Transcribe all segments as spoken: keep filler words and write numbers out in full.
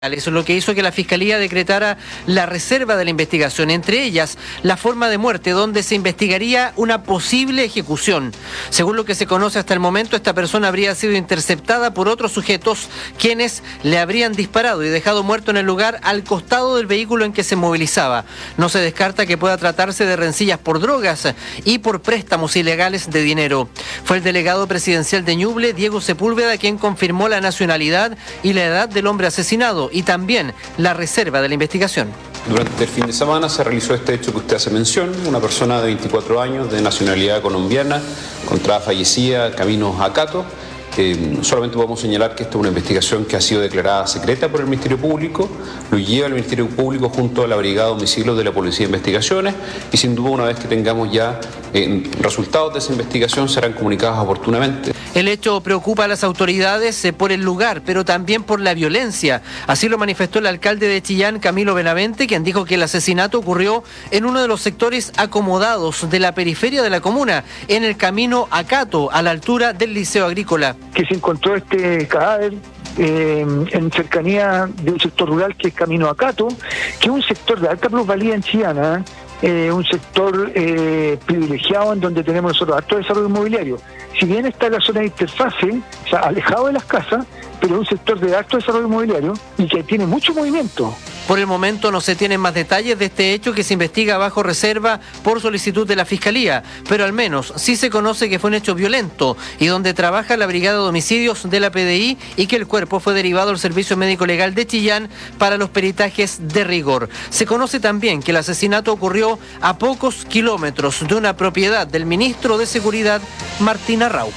Eso es lo que hizo que la Fiscalía decretara la reserva de la investigación, entre ellas la forma de muerte, donde se investigaría una posible ejecución. Según lo que se conoce hasta el momento, esta persona habría sido interceptada por otros sujetos, quienes le habrían disparado y dejado muerto en el lugar al costado del vehículo en que se movilizaba. No se descarta que pueda tratarse de rencillas por drogas y por préstamos ilegales de dinero. Fue el delegado presidencial de Ñuble, Diego Sepúlveda, quien confirmó la nacionalidad y la edad del hombre asesinado y también la reserva de la investigación. Durante el fin de semana se realizó este hecho que usted hace mención. Una persona de veinticuatro años de nacionalidad colombiana encontrada fallecida camino a Cato. Eh, solamente podemos señalar que esta es una investigación que ha sido declarada secreta por el Ministerio Público, lo lleva el Ministerio Público junto a la Brigada de Homicidios de la Policía de Investigaciones y sin duda una vez que tengamos ya eh, resultados de esa investigación serán comunicados oportunamente. El hecho preocupa a las autoridades eh, por el lugar, pero también por la violencia. Así lo manifestó el alcalde de Chillán, Camilo Benavente, quien dijo que el asesinato ocurrió en uno de los sectores acomodados de la periferia de la comuna, en el camino a Cato, a la altura del Liceo Agrícola. Que se encontró este cadáver eh, en cercanía de un sector rural que es Camino a Cato, que es un sector de alta plusvalía en Chillán, eh, un sector eh, privilegiado en donde tenemos nosotros alto desarrollo inmobiliario. Si bien está en la zona de interfase, o sea, alejado de las casas, pero es un sector de alto desarrollo inmobiliario y que tiene mucho movimiento. Por el momento no se tienen más detalles de este hecho que se investiga bajo reserva por solicitud de la Fiscalía, pero al menos sí se conoce que fue un hecho violento y donde trabaja la Brigada de Homicidios de la P D I y que el cuerpo fue derivado al Servicio Médico Legal de Chillán para los peritajes de rigor. Se conoce también que el asesinato ocurrió a pocos kilómetros de una propiedad del ministro de Seguridad, Martín Arrau.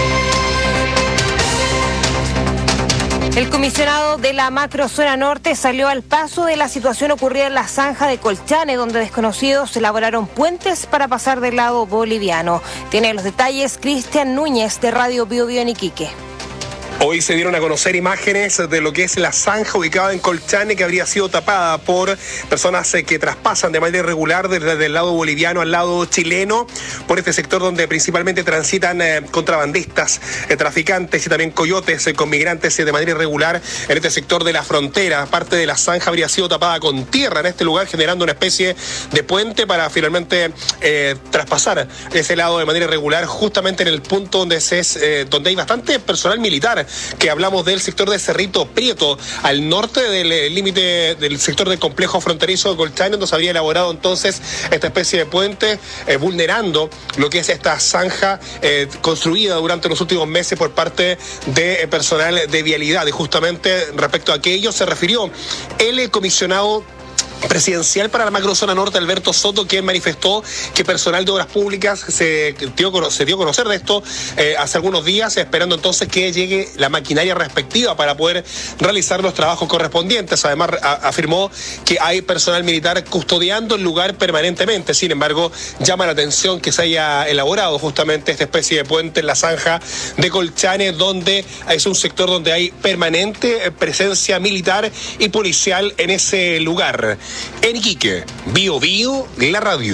El comisionado de la macrozona norte salió al paso de la situación ocurrida en la zanja de Colchane, donde desconocidos elaboraron puentes para pasar del lado boliviano. Tiene los detalles Cristian Núñez de Radio Bio Bio en Iquique. Hoy se dieron a conocer imágenes de lo que es la zanja ubicada en Colchane, que habría sido tapada por personas que traspasan de manera irregular desde el lado boliviano al lado chileno, por este sector donde principalmente transitan eh, contrabandistas, eh, traficantes y también coyotes eh, con migrantes eh, de manera irregular en este sector de la frontera. Parte de la zanja habría sido tapada con tierra en este lugar, generando una especie de puente para finalmente eh, traspasar ese lado de manera irregular, justamente en el punto donde, se es, eh, donde hay bastante personal militar, que hablamos del sector de Cerrito Prieto, al norte del límite del sector del complejo fronterizo de Colchane, donde se habría elaborado entonces esta especie de puente, eh, vulnerando lo que es esta zanja eh, construida durante los últimos meses por parte de eh, personal de vialidad. Y justamente respecto a aquello se refirió el comisionado presidencial para la macrozona norte, Alberto Soto, quien manifestó que personal de obras públicas se dio, se dio a conocer de esto eh, hace algunos días, esperando entonces que llegue la maquinaria respectiva para poder realizar los trabajos correspondientes. Además, a, afirmó que hay personal militar custodiando el lugar permanentemente. Sin embargo, llama la atención que se haya elaborado justamente esta especie de puente en la zanja de Colchane, donde es un sector donde hay permanente presencia militar y policial en ese lugar. En Iquique, Bio Bio, la radio.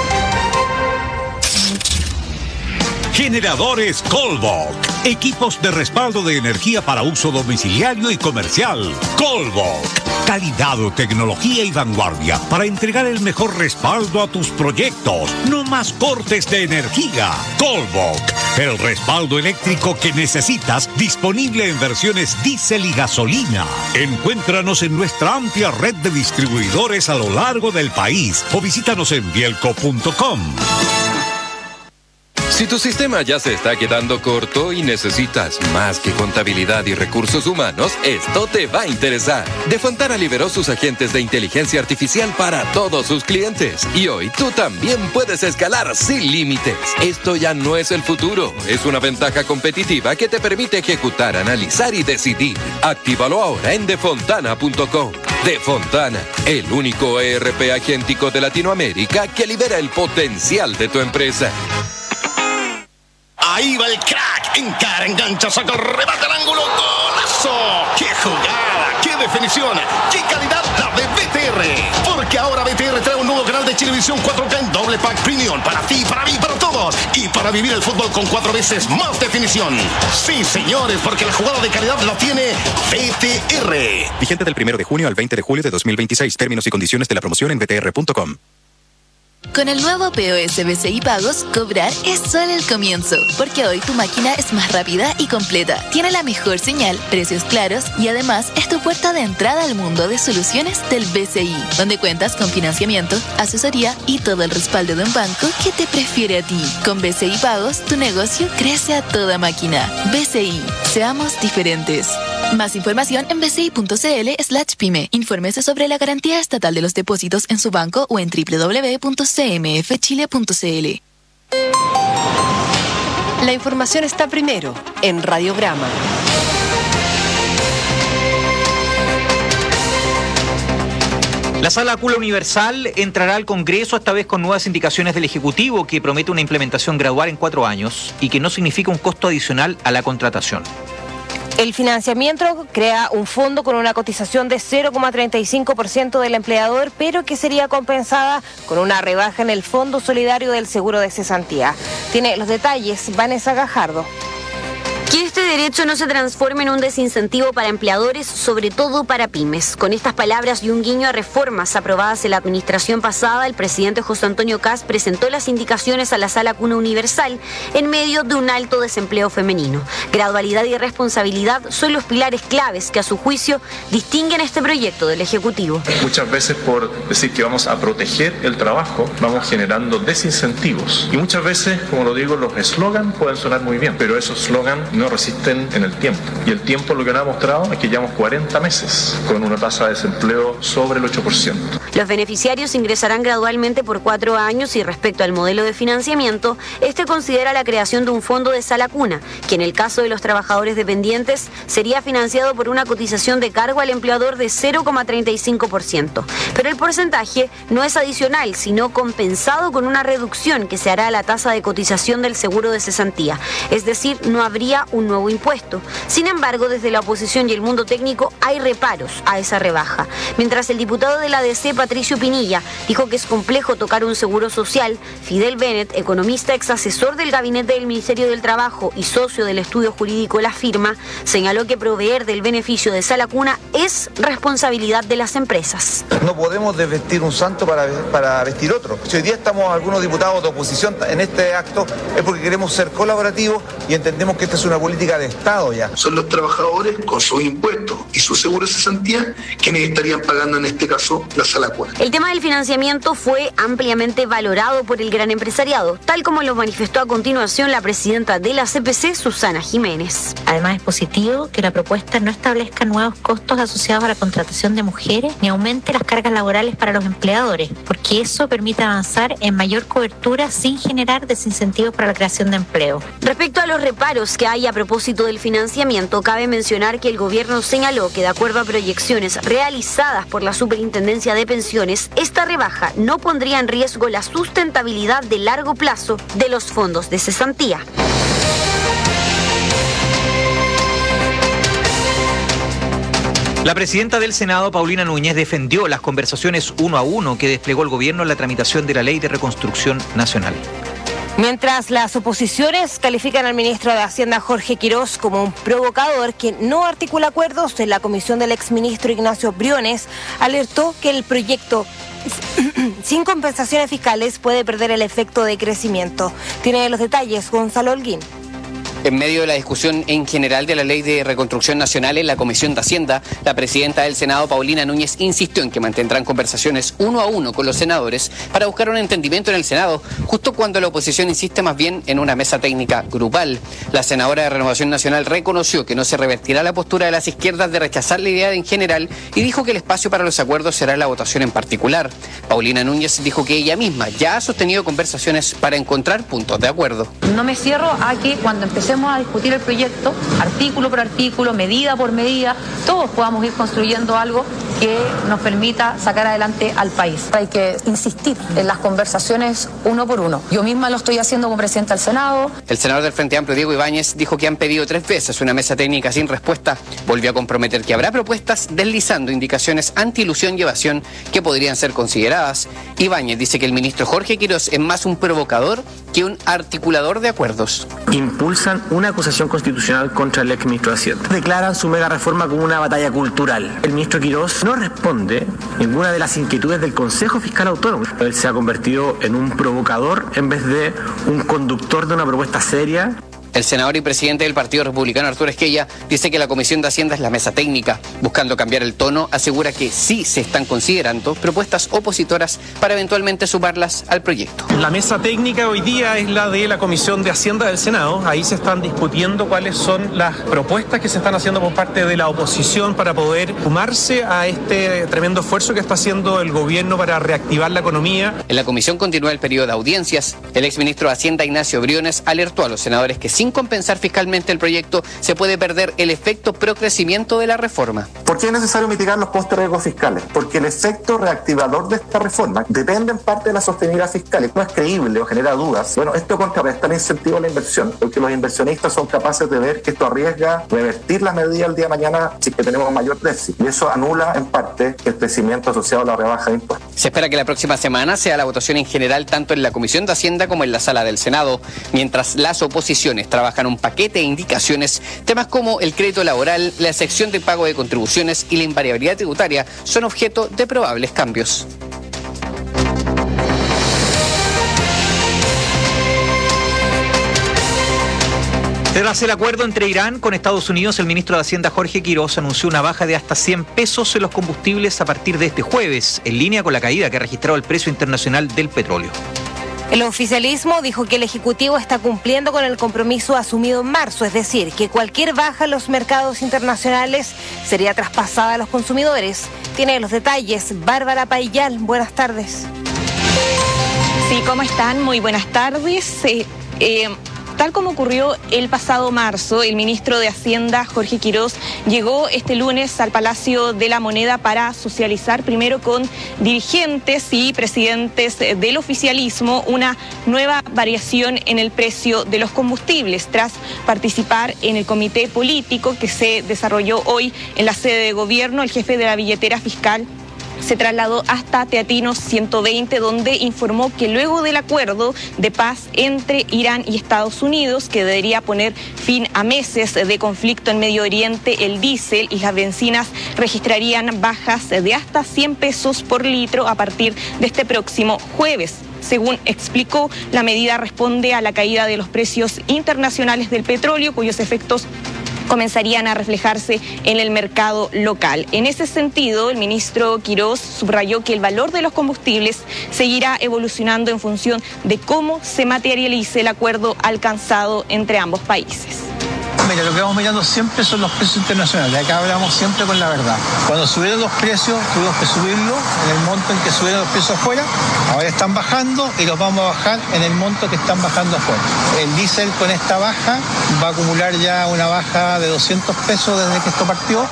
Generadores Colbok. Equipos de respaldo de energía para uso domiciliario y comercial. Colbok. Calidad, tecnología y vanguardia para entregar el mejor respaldo a tus proyectos. No más cortes de energía. Colbok. El respaldo eléctrico que necesitas, disponible en versiones diésel y gasolina. Encuéntranos en nuestra amplia red de distribuidores a lo largo del país o visítanos en bielco punto com. Si tu sistema ya se está quedando corto y necesitas más que contabilidad y recursos humanos, esto te va a interesar. Defontana liberó sus agentes de inteligencia artificial para todos sus clientes. Y hoy tú también puedes escalar sin límites. Esto ya no es el futuro. Es una ventaja competitiva que te permite ejecutar, analizar y decidir. Actívalo ahora en defontana punto com. Defontana, el único E R P agéntico de Latinoamérica que libera el potencial de tu empresa. Ahí va el crack, encara, engancha, saca el remate al ángulo, golazo. ¡Qué jugada! ¡Qué definición! ¡Qué calidad la de B T R! Porque ahora B T R trae un nuevo canal de Chilevisión cuatro K en doble pack premium para ti, para mí, para todos. Y para vivir el fútbol con cuatro veces más definición. Sí, señores, porque la jugada de calidad la tiene B T R. Vigente del primero de junio al veinte de julio de dos mil veintiséis. Términos y condiciones de la promoción en b t r punto com. Con el nuevo P O S B C I Pagos, cobrar es solo el comienzo, porque hoy tu máquina es más rápida y completa, tiene la mejor señal, precios claros y además es tu puerta de entrada al mundo de soluciones del B C I, donde cuentas con financiamiento, asesoría y todo el respaldo de un banco que te prefiere a ti. Con B C I Pagos, tu negocio crece a toda máquina. B C I, seamos diferentes. Más información en bci.cl slash pyme. Infórmese sobre la garantía estatal de los depósitos en su banco o en w w w punto c m f chile punto c l. La información está primero en Radiograma. La Sala Cuna Universal entrará al Congreso esta vez con nuevas indicaciones del Ejecutivo que promete una implementación gradual en cuatro años y que no significa un costo adicional a la contratación. El financiamiento crea un fondo con una cotización de cero coma treinta y cinco por ciento del empleador, pero que sería compensada con una rebaja en el Fondo Solidario del Seguro de Cesantía. Tiene los detalles Vanessa Gajardo. Que este derecho no se transforme en un desincentivo para empleadores, sobre todo para pymes. Con estas palabras y un guiño a reformas aprobadas en la administración pasada, el presidente José Antonio Kast presentó las indicaciones a la Sala Cuna Universal en medio de un alto desempleo femenino. Gradualidad y responsabilidad son los pilares claves que a su juicio distinguen este proyecto del Ejecutivo. Muchas veces por decir que vamos a proteger el trabajo, vamos generando desincentivos. Y muchas veces, como lo digo, los eslogans pueden sonar muy bien, pero esos eslogans no resisten en el tiempo. Y el tiempo lo que nos ha mostrado es que llevamos cuarenta meses con una tasa de desempleo sobre el ocho por ciento. Los beneficiarios ingresarán gradualmente por cuatro años y respecto al modelo de financiamiento, este considera la creación de un fondo de Sala Cuna, que en el caso de los trabajadores dependientes sería financiado por una cotización de cargo al empleador de cero coma treinta y cinco por ciento. Pero el porcentaje no es adicional, sino compensado con una reducción que se hará a la tasa de cotización del seguro de cesantía. Es decir, no habría un nuevo impuesto. Sin embargo, desde la oposición y el mundo técnico hay reparos a esa rebaja. Mientras el diputado de la D C, Patricio Pinilla, dijo que es complejo tocar un seguro social, Fidel Bennett, economista ex asesor del gabinete del Ministerio del Trabajo y socio del estudio jurídico La Firma, señaló que proveer del beneficio de Sala Cuna es responsabilidad de las empresas. No podemos desvestir un santo para, para vestir otro. Si hoy día estamos algunos diputados de oposición en este acto es porque queremos ser colaborativos y entendemos que esta es una política de Estado ya. Son los trabajadores con sus impuestos y su seguro de cesantía quienes estarían pagando en este caso la Sala Cuna. El tema del financiamiento fue ampliamente valorado por el gran empresariado, tal como lo manifestó a continuación la presidenta de la C P C, Susana Jiménez. Además es positivo que la propuesta no establezca nuevos costos asociados a la contratación de mujeres ni aumente las cargas laborales para los empleadores, porque eso permite avanzar en mayor cobertura sin generar desincentivos para la creación de empleo. Respecto a los reparos que hay a propósito del financiamiento, cabe mencionar que el gobierno señaló que de acuerdo a proyecciones realizadas por la Superintendencia de Pensiones, esta rebaja no pondría en riesgo la sustentabilidad de largo plazo de los fondos de cesantía. La presidenta del Senado, Paulina Núñez, defendió las conversaciones uno a uno que desplegó el gobierno en la tramitación de la Ley de Reconstrucción Nacional. Mientras las oposiciones califican al ministro de Hacienda Jorge Quirós como un provocador que no articula acuerdos, en la comisión del exministro Ignacio Briones alertó que el proyecto sin compensaciones fiscales puede perder el efecto de crecimiento. Tiene los detalles Gonzalo Holguín. En medio de la discusión en general de la Ley de Reconstrucción Nacional en la Comisión de Hacienda, la presidenta del Senado, Paulina Núñez, insistió en que mantendrán conversaciones uno a uno con los senadores para buscar un entendimiento en el Senado, justo cuando la oposición insiste más bien en una mesa técnica grupal. La senadora de Renovación Nacional reconoció que no se revertirá la postura de las izquierdas de rechazar la idea en general y dijo que el espacio para los acuerdos será la votación en particular. Paulina Núñez dijo que ella misma ya ha sostenido conversaciones para encontrar puntos de acuerdo. No me cierro a que cuando empecemos empecemos a discutir el proyecto, artículo por artículo, medida por medida, todos podamos ir construyendo algo que nos permita sacar adelante al país. Hay que insistir en las conversaciones uno por uno. Yo misma lo estoy haciendo como presidenta del Senado. El senador del Frente Amplio, Diego Ibáñez, dijo que han pedido tres veces una mesa técnica sin respuesta. Volvió a comprometer que habrá propuestas deslizando indicaciones anti-ilusión y evasión que podrían ser consideradas. Ibáñez dice que el ministro Jorge Quirós es más un provocador que un articulador de acuerdos. Impulsan una acusación constitucional contra el exministro de Hacienda. Declaran su mega reforma como una batalla cultural. El ministro Quirós no responde ninguna de las inquietudes del Consejo Fiscal Autónomo. Él se ha convertido en un provocador en vez de un conductor de una propuesta seria. El senador y presidente del Partido Republicano, Arturo Esquella, dice que la Comisión de Hacienda es la mesa técnica. Buscando cambiar el tono, asegura que sí se están considerando propuestas opositoras para eventualmente sumarlas al proyecto. La mesa técnica hoy día es la de la Comisión de Hacienda del Senado. Ahí se están discutiendo cuáles son las propuestas que se están haciendo por parte de la oposición para poder sumarse a este tremendo esfuerzo que está haciendo el gobierno para reactivar la economía. En la comisión continúa el periodo de audiencias. El exministro de Hacienda, Ignacio Briones, alertó a los senadores que sin compensar fiscalmente el proyecto se puede perder el efecto procrecimiento de la reforma. ¿Por qué es necesario mitigar los costos de riesgos fiscales? Porque el efecto reactivador de esta reforma depende en parte de la sostenibilidad fiscal. No es creíble o genera dudas. Bueno, esto contrarresta el incentivo a la inversión, porque los inversionistas son capaces de ver que esto arriesga revertir las medidas el día de mañana si es que tenemos mayor déficit. Y eso anula en parte el crecimiento asociado a la rebaja de impuestos. Se espera que la próxima semana sea la votación en general tanto en la Comisión de Hacienda como en la Sala del Senado, mientras las oposiciones trabajan un paquete de indicaciones. Temas como el crédito laboral, la excepción de pago de contribuciones y la invariabilidad tributaria son objeto de probables cambios. Tras el acuerdo entre Irán con Estados Unidos, el ministro de Hacienda Jorge Quirós anunció una baja de hasta cien pesos en los combustibles a partir de este jueves, en línea con la caída que ha registrado el precio internacional del petróleo. El oficialismo dijo que el Ejecutivo está cumpliendo con el compromiso asumido en marzo, es decir, que cualquier baja en los mercados internacionales sería traspasada a los consumidores. Tiene los detalles Bárbara Paillal. Buenas tardes. Sí, ¿cómo están? Muy buenas tardes. Eh, eh... Tal como ocurrió el pasado marzo, el ministro de Hacienda, Jorge Quirós, llegó este lunes al Palacio de la Moneda para socializar primero con dirigentes y presidentes del oficialismo una nueva variación en el precio de los combustibles, tras participar en el comité político que se desarrolló hoy en la sede de gobierno. El jefe de la billetera fiscal se trasladó hasta Teatinos ciento veinte, donde informó que luego del acuerdo de paz entre Irán y Estados Unidos, que debería poner fin a meses de conflicto en Medio Oriente, el diésel y las bencinas registrarían bajas de hasta cien pesos por litro a partir de este próximo jueves. Según explicó, la medida responde a la caída de los precios internacionales del petróleo, cuyos efectos comenzarían a reflejarse en el mercado local. En ese sentido, el ministro Quirós subrayó que el valor de los combustibles seguirá evolucionando en función de cómo se materialice el acuerdo alcanzado entre ambos países. Mira, lo que vamos mirando siempre son los precios internacionales. Acá hablamos siempre con la verdad. Cuando subieron los precios, tuvimos que subirlo en el monto en que subieron los precios afuera. Ahora están bajando y los vamos a bajar en el monto que están bajando afuera. El diésel con esta baja va a acumular ya una baja de doscientos pesos desde que esto partió.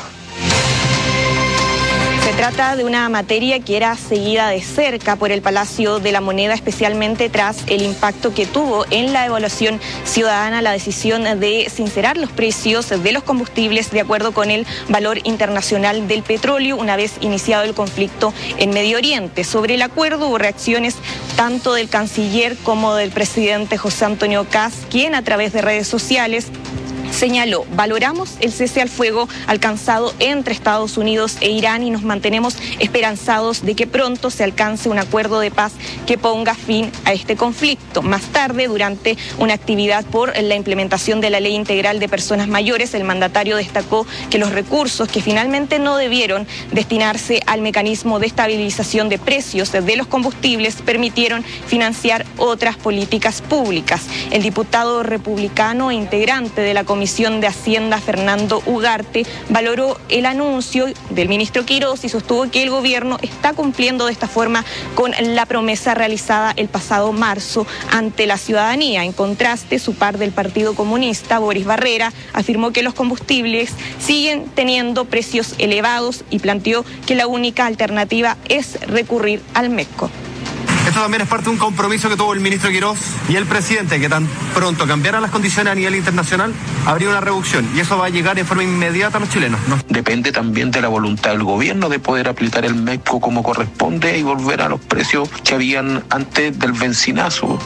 Se trata de una materia que era seguida de cerca por el Palacio de la Moneda, especialmente tras el impacto que tuvo en la evaluación ciudadana la decisión de sincerar los precios de los combustibles de acuerdo con el valor internacional del petróleo una vez iniciado el conflicto en Medio Oriente. Sobre el acuerdo hubo reacciones tanto del canciller como del presidente José Antonio Kast, quien a través de redes sociales señaló: valoramos el cese al fuego alcanzado entre Estados Unidos e Irán y nos mantenemos esperanzados de que pronto se alcance un acuerdo de paz que ponga fin a este conflicto. Más tarde, durante una actividad por la implementación de la Ley Integral de Personas Mayores, el mandatario destacó que los recursos que finalmente no debieron destinarse al mecanismo de estabilización de precios de los combustibles permitieron financiar otras políticas públicas. El diputado republicano e integrante de la Comisión Comisión de Hacienda, Fernando Ugarte, valoró el anuncio del ministro Quirós y sostuvo que el gobierno está cumpliendo de esta forma con la promesa realizada el pasado marzo ante la ciudadanía. En contraste, su par del Partido Comunista, Boris Barrera, afirmó que los combustibles siguen teniendo precios elevados y planteó que la única alternativa es recurrir al MEPCO. Esto también es parte de un compromiso que tuvo el ministro Quirós y el presidente, que tan pronto cambiaran las condiciones a nivel internacional, habría una reducción y eso va a llegar en forma inmediata a los chilenos, ¿no? Depende también de la voluntad del gobierno de poder aplicar el MEPCO como corresponde y volver a los precios que habían antes del bencinazo.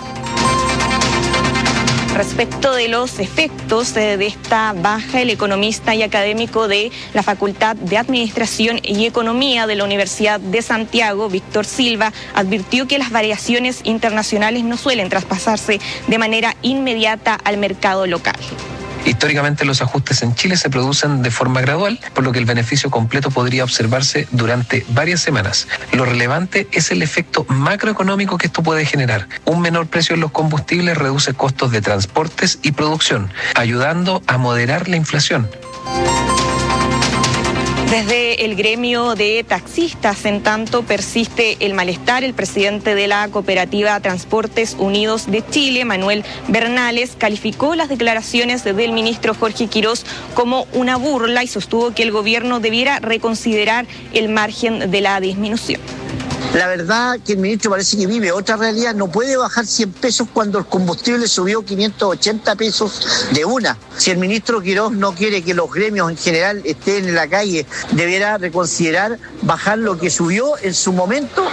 Respecto de los efectos de esta baja, el economista y académico de la Facultad de Administración y Economía de la Universidad de Santiago, Víctor Silva, advirtió que las variaciones internacionales no suelen traspasarse de manera inmediata al mercado local. Históricamente los ajustes en Chile se producen de forma gradual, por lo que el beneficio completo podría observarse durante varias semanas. Lo relevante es el efecto macroeconómico que esto puede generar. Un menor precio en los combustibles reduce costos de transportes y producción, ayudando a moderar la inflación. Desde el gremio de taxistas, en tanto, persiste el malestar. El presidente de la cooperativa Transportes Unidos de Chile, Manuel Bernales, calificó las declaraciones del ministro Jorge Quirós como una burla y sostuvo que el gobierno debiera reconsiderar el margen de la disminución. La verdad que el ministro parece que vive otra realidad. No puede bajar cien pesos cuando el combustible subió quinientos ochenta pesos de una. Si el ministro Quirós no quiere que los gremios en general estén en la calle, deberá reconsiderar bajar lo que subió en su momento.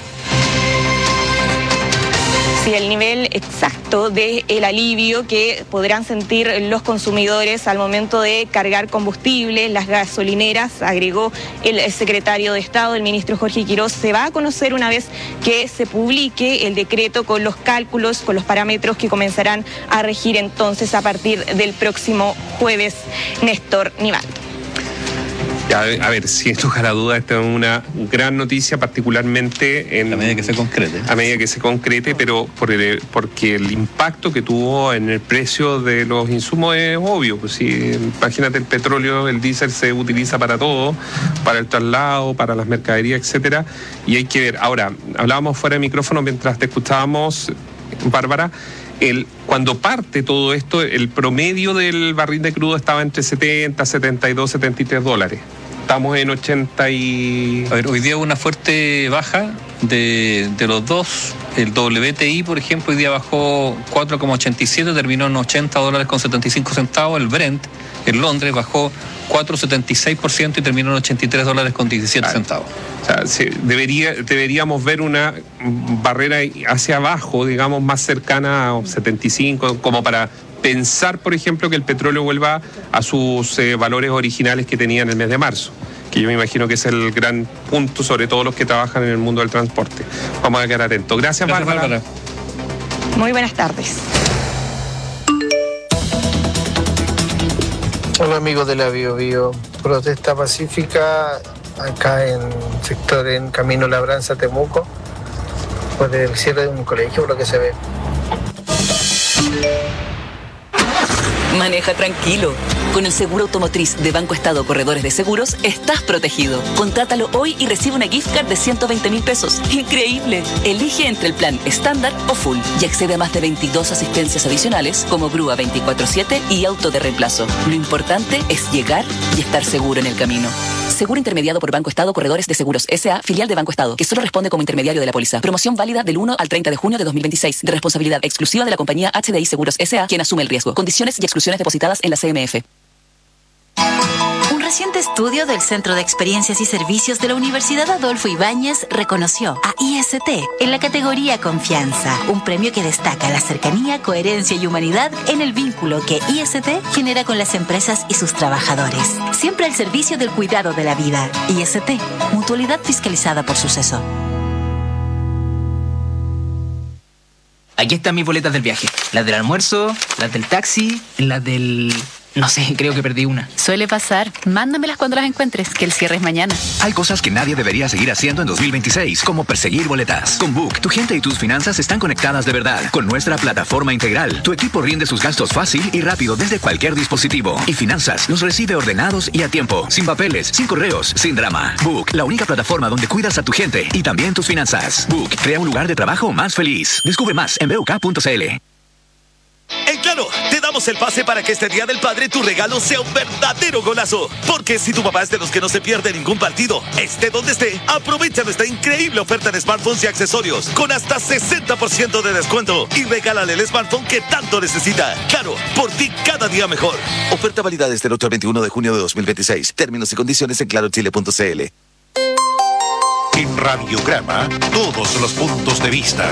Sí, el nivel exacto del alivio que podrán sentir los consumidores al momento de cargar combustible, las gasolineras, agregó el secretario de Estado, el ministro Jorge Quirós, se va a conocer una vez que se publique el decreto con los cálculos, con los parámetros que comenzarán a regir entonces a partir del próximo jueves. Néstor Nivaldo. A ver, a ver, sin lugar a duda, esta es una gran noticia, particularmente en, a medida que se concrete. A medida que se concrete, pero por el, porque el impacto que tuvo en el precio de los insumos es obvio. Pues sí, imagínate, el petróleo, el diésel se utiliza para todo, para el traslado, para las mercaderías, etcétera. Y hay que ver. Ahora, hablábamos fuera de micrófono mientras te escuchábamos, Bárbara. El, cuando parte todo esto, el promedio del barril de crudo estaba entre setenta, setenta y dos, setenta y tres dólares. Estamos en ochenta y... A ver, hoy día hubo una fuerte baja de, de los dos. El W T I, por ejemplo, hoy día bajó cuatro coma ochenta y siete, terminó en ochenta dólares con setenta y cinco centavos. El Brent, en Londres, bajó cuatro coma setenta y seis por ciento y terminó en ochenta y tres dólares con diecisiete centavos. O sea, sí, debería, deberíamos ver una barrera hacia abajo, digamos, más cercana a setenta y cinco, como para pensar, por ejemplo, que el petróleo vuelva a sus eh, valores originales que tenía en el mes de marzo, que yo me imagino que es el gran punto, sobre todo los que trabajan en el mundo del transporte. Vamos a quedar atentos. Gracias, Gracias Bárbara. Bárbara. Muy buenas tardes. Hola amigos de la Bio Bio. Protesta pacífica acá en sector en Camino Labranza, Temuco, por el cierre de un colegio, por lo que se ve. Maneja tranquilo. Con el seguro automotriz de Banco Estado Corredores de Seguros, estás protegido. Contrátalo hoy y recibe una gift card de ciento veinte mil pesos. ¡Increíble! Elige entre el plan estándar o full y accede a más de veintidós asistencias adicionales como grúa veinticuatro siete y auto de reemplazo. Lo importante es llegar y estar seguro en el camino. Seguro intermediado por Banco Estado Corredores de Seguros S A, filial de Banco Estado, que solo responde como intermediario de la póliza. Promoción válida del uno al treinta de junio de dos mil veintiséis, de responsabilidad exclusiva de la compañía H D I Seguros S A, quien asume el riesgo. Condiciones y exclusiones depositadas en la C M F. Un reciente estudio del Centro de Experiencias y Servicios de la Universidad Adolfo Ibáñez reconoció a I S T en la categoría Confianza, un premio que destaca la cercanía, coherencia y humanidad en el vínculo que I S T genera con las empresas y sus trabajadores. Siempre al servicio del cuidado de la vida. I S T, mutualidad fiscalizada por Suceso. Aquí están mis boletas del viaje. Las del almuerzo, las del taxi, las del No sé, creo que perdí una. Suele pasar. Mándamelas cuando las encuentres, que el cierre es mañana. Hay cosas que nadie debería seguir haciendo en dos mil veintiséis, como perseguir boletas. Con Book, tu gente y tus finanzas están conectadas de verdad. Con nuestra plataforma integral, tu equipo rinde sus gastos fácil y rápido desde cualquier dispositivo. Y finanzas los recibe ordenados y a tiempo, sin papeles, sin correos, sin drama. Book, la única plataforma donde cuidas a tu gente y también tus finanzas. Book, crea un lugar de trabajo más feliz. Descubre más en b u k punto c l. En Claro, te damos el pase para que este Día del Padre tu regalo sea un verdadero golazo. Porque si tu papá es de los que no se pierde ningún partido, esté donde esté, aprovecha nuestra increíble oferta en smartphones y accesorios con hasta sesenta por ciento de descuento y regálale el smartphone que tanto necesita. Claro, por ti cada día mejor. Oferta válida desde el ocho al veintiuno de junio de dos mil veintiséis. Términos y condiciones en claro chile punto c l. En Radiograma, todos los puntos de vista.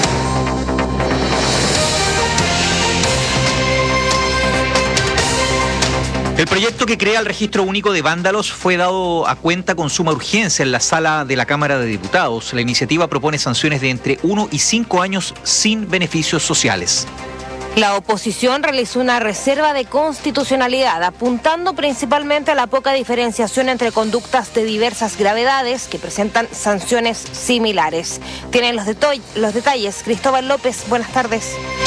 El proyecto que crea el registro único de vándalos fue dado a cuenta con suma urgencia en la sala de la Cámara de Diputados. La iniciativa propone sanciones de entre uno y cinco años sin beneficios sociales. La oposición realizó una reserva de constitucionalidad, apuntando principalmente a la poca diferenciación entre conductas de diversas gravedades que presentan sanciones similares. Tienen los, los detalles Cristóbal López. Buenas tardes.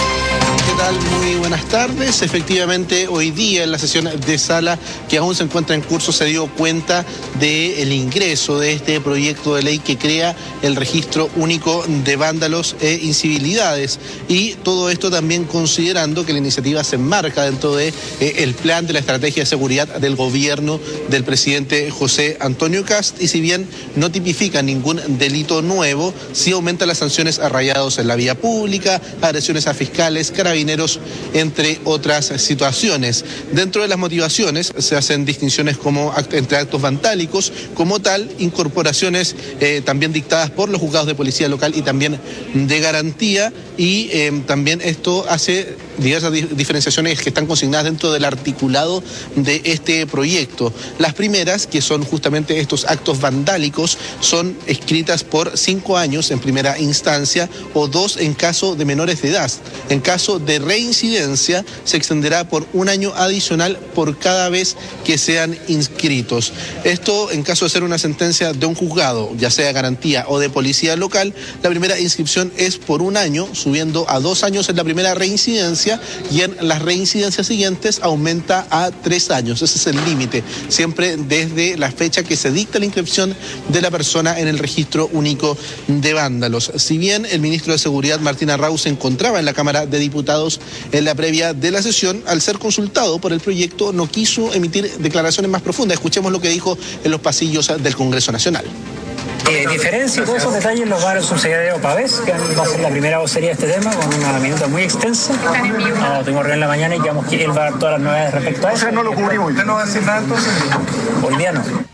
¿Qué tal? Muy buenas tardes. Efectivamente, hoy día en la sesión de sala que aún se encuentra en curso se dio cuenta del ingreso de este proyecto de ley que crea el registro único de vándalos e incivilidades. Y todo esto también considerando que la iniciativa se enmarca dentro de eh, el plan de la estrategia de seguridad del gobierno del presidente José Antonio Kast. Y si bien no tipifica ningún delito nuevo, sí aumenta las sanciones a rayados en la vía pública, agresiones a fiscales, carabineros, entre otras situaciones. Dentro de las motivaciones se hacen distinciones como act- entre actos vandálicos, como tal, incorporaciones eh, también dictadas por los juzgados de policía local y también de garantía, y eh, también esto hace diversas di- diferenciaciones que están consignadas dentro del articulado de este proyecto. Las primeras, que son justamente estos actos vandálicos, son escritas por cinco años en primera instancia o dos en caso de menores de edad. En caso de reincidencia se extenderá por un año adicional por cada vez que sean inscritos. Esto en caso de ser una sentencia de un juzgado, ya sea garantía o de policía local, la primera inscripción es por un año, subiendo a dos años en la primera reincidencia, y en las reincidencias siguientes aumenta a tres años. Ese es el límite, siempre desde la fecha que se dicta la inscripción de la persona en el registro único de vándalos. Si bien el ministro de Seguridad, Martín Arrau, se encontraba en la Cámara de Diputados en la previa de la sesión, al ser consultado por el proyecto no quiso emitir declaraciones más profundas. Escuchemos lo que dijo en los pasillos del Congreso Nacional. Eh, diferencia y todos esos detalles los va a dar el subsecretario Pavés, que va a ser la primera vocería de este tema, con una minuta muy extensa. No, tuvimos reunión en la mañana y digamos que él va a dar todas las novedades respecto a eso. O sea, no lo cubrimos. ¿Usted no va a decir nada entonces? Hoy día no.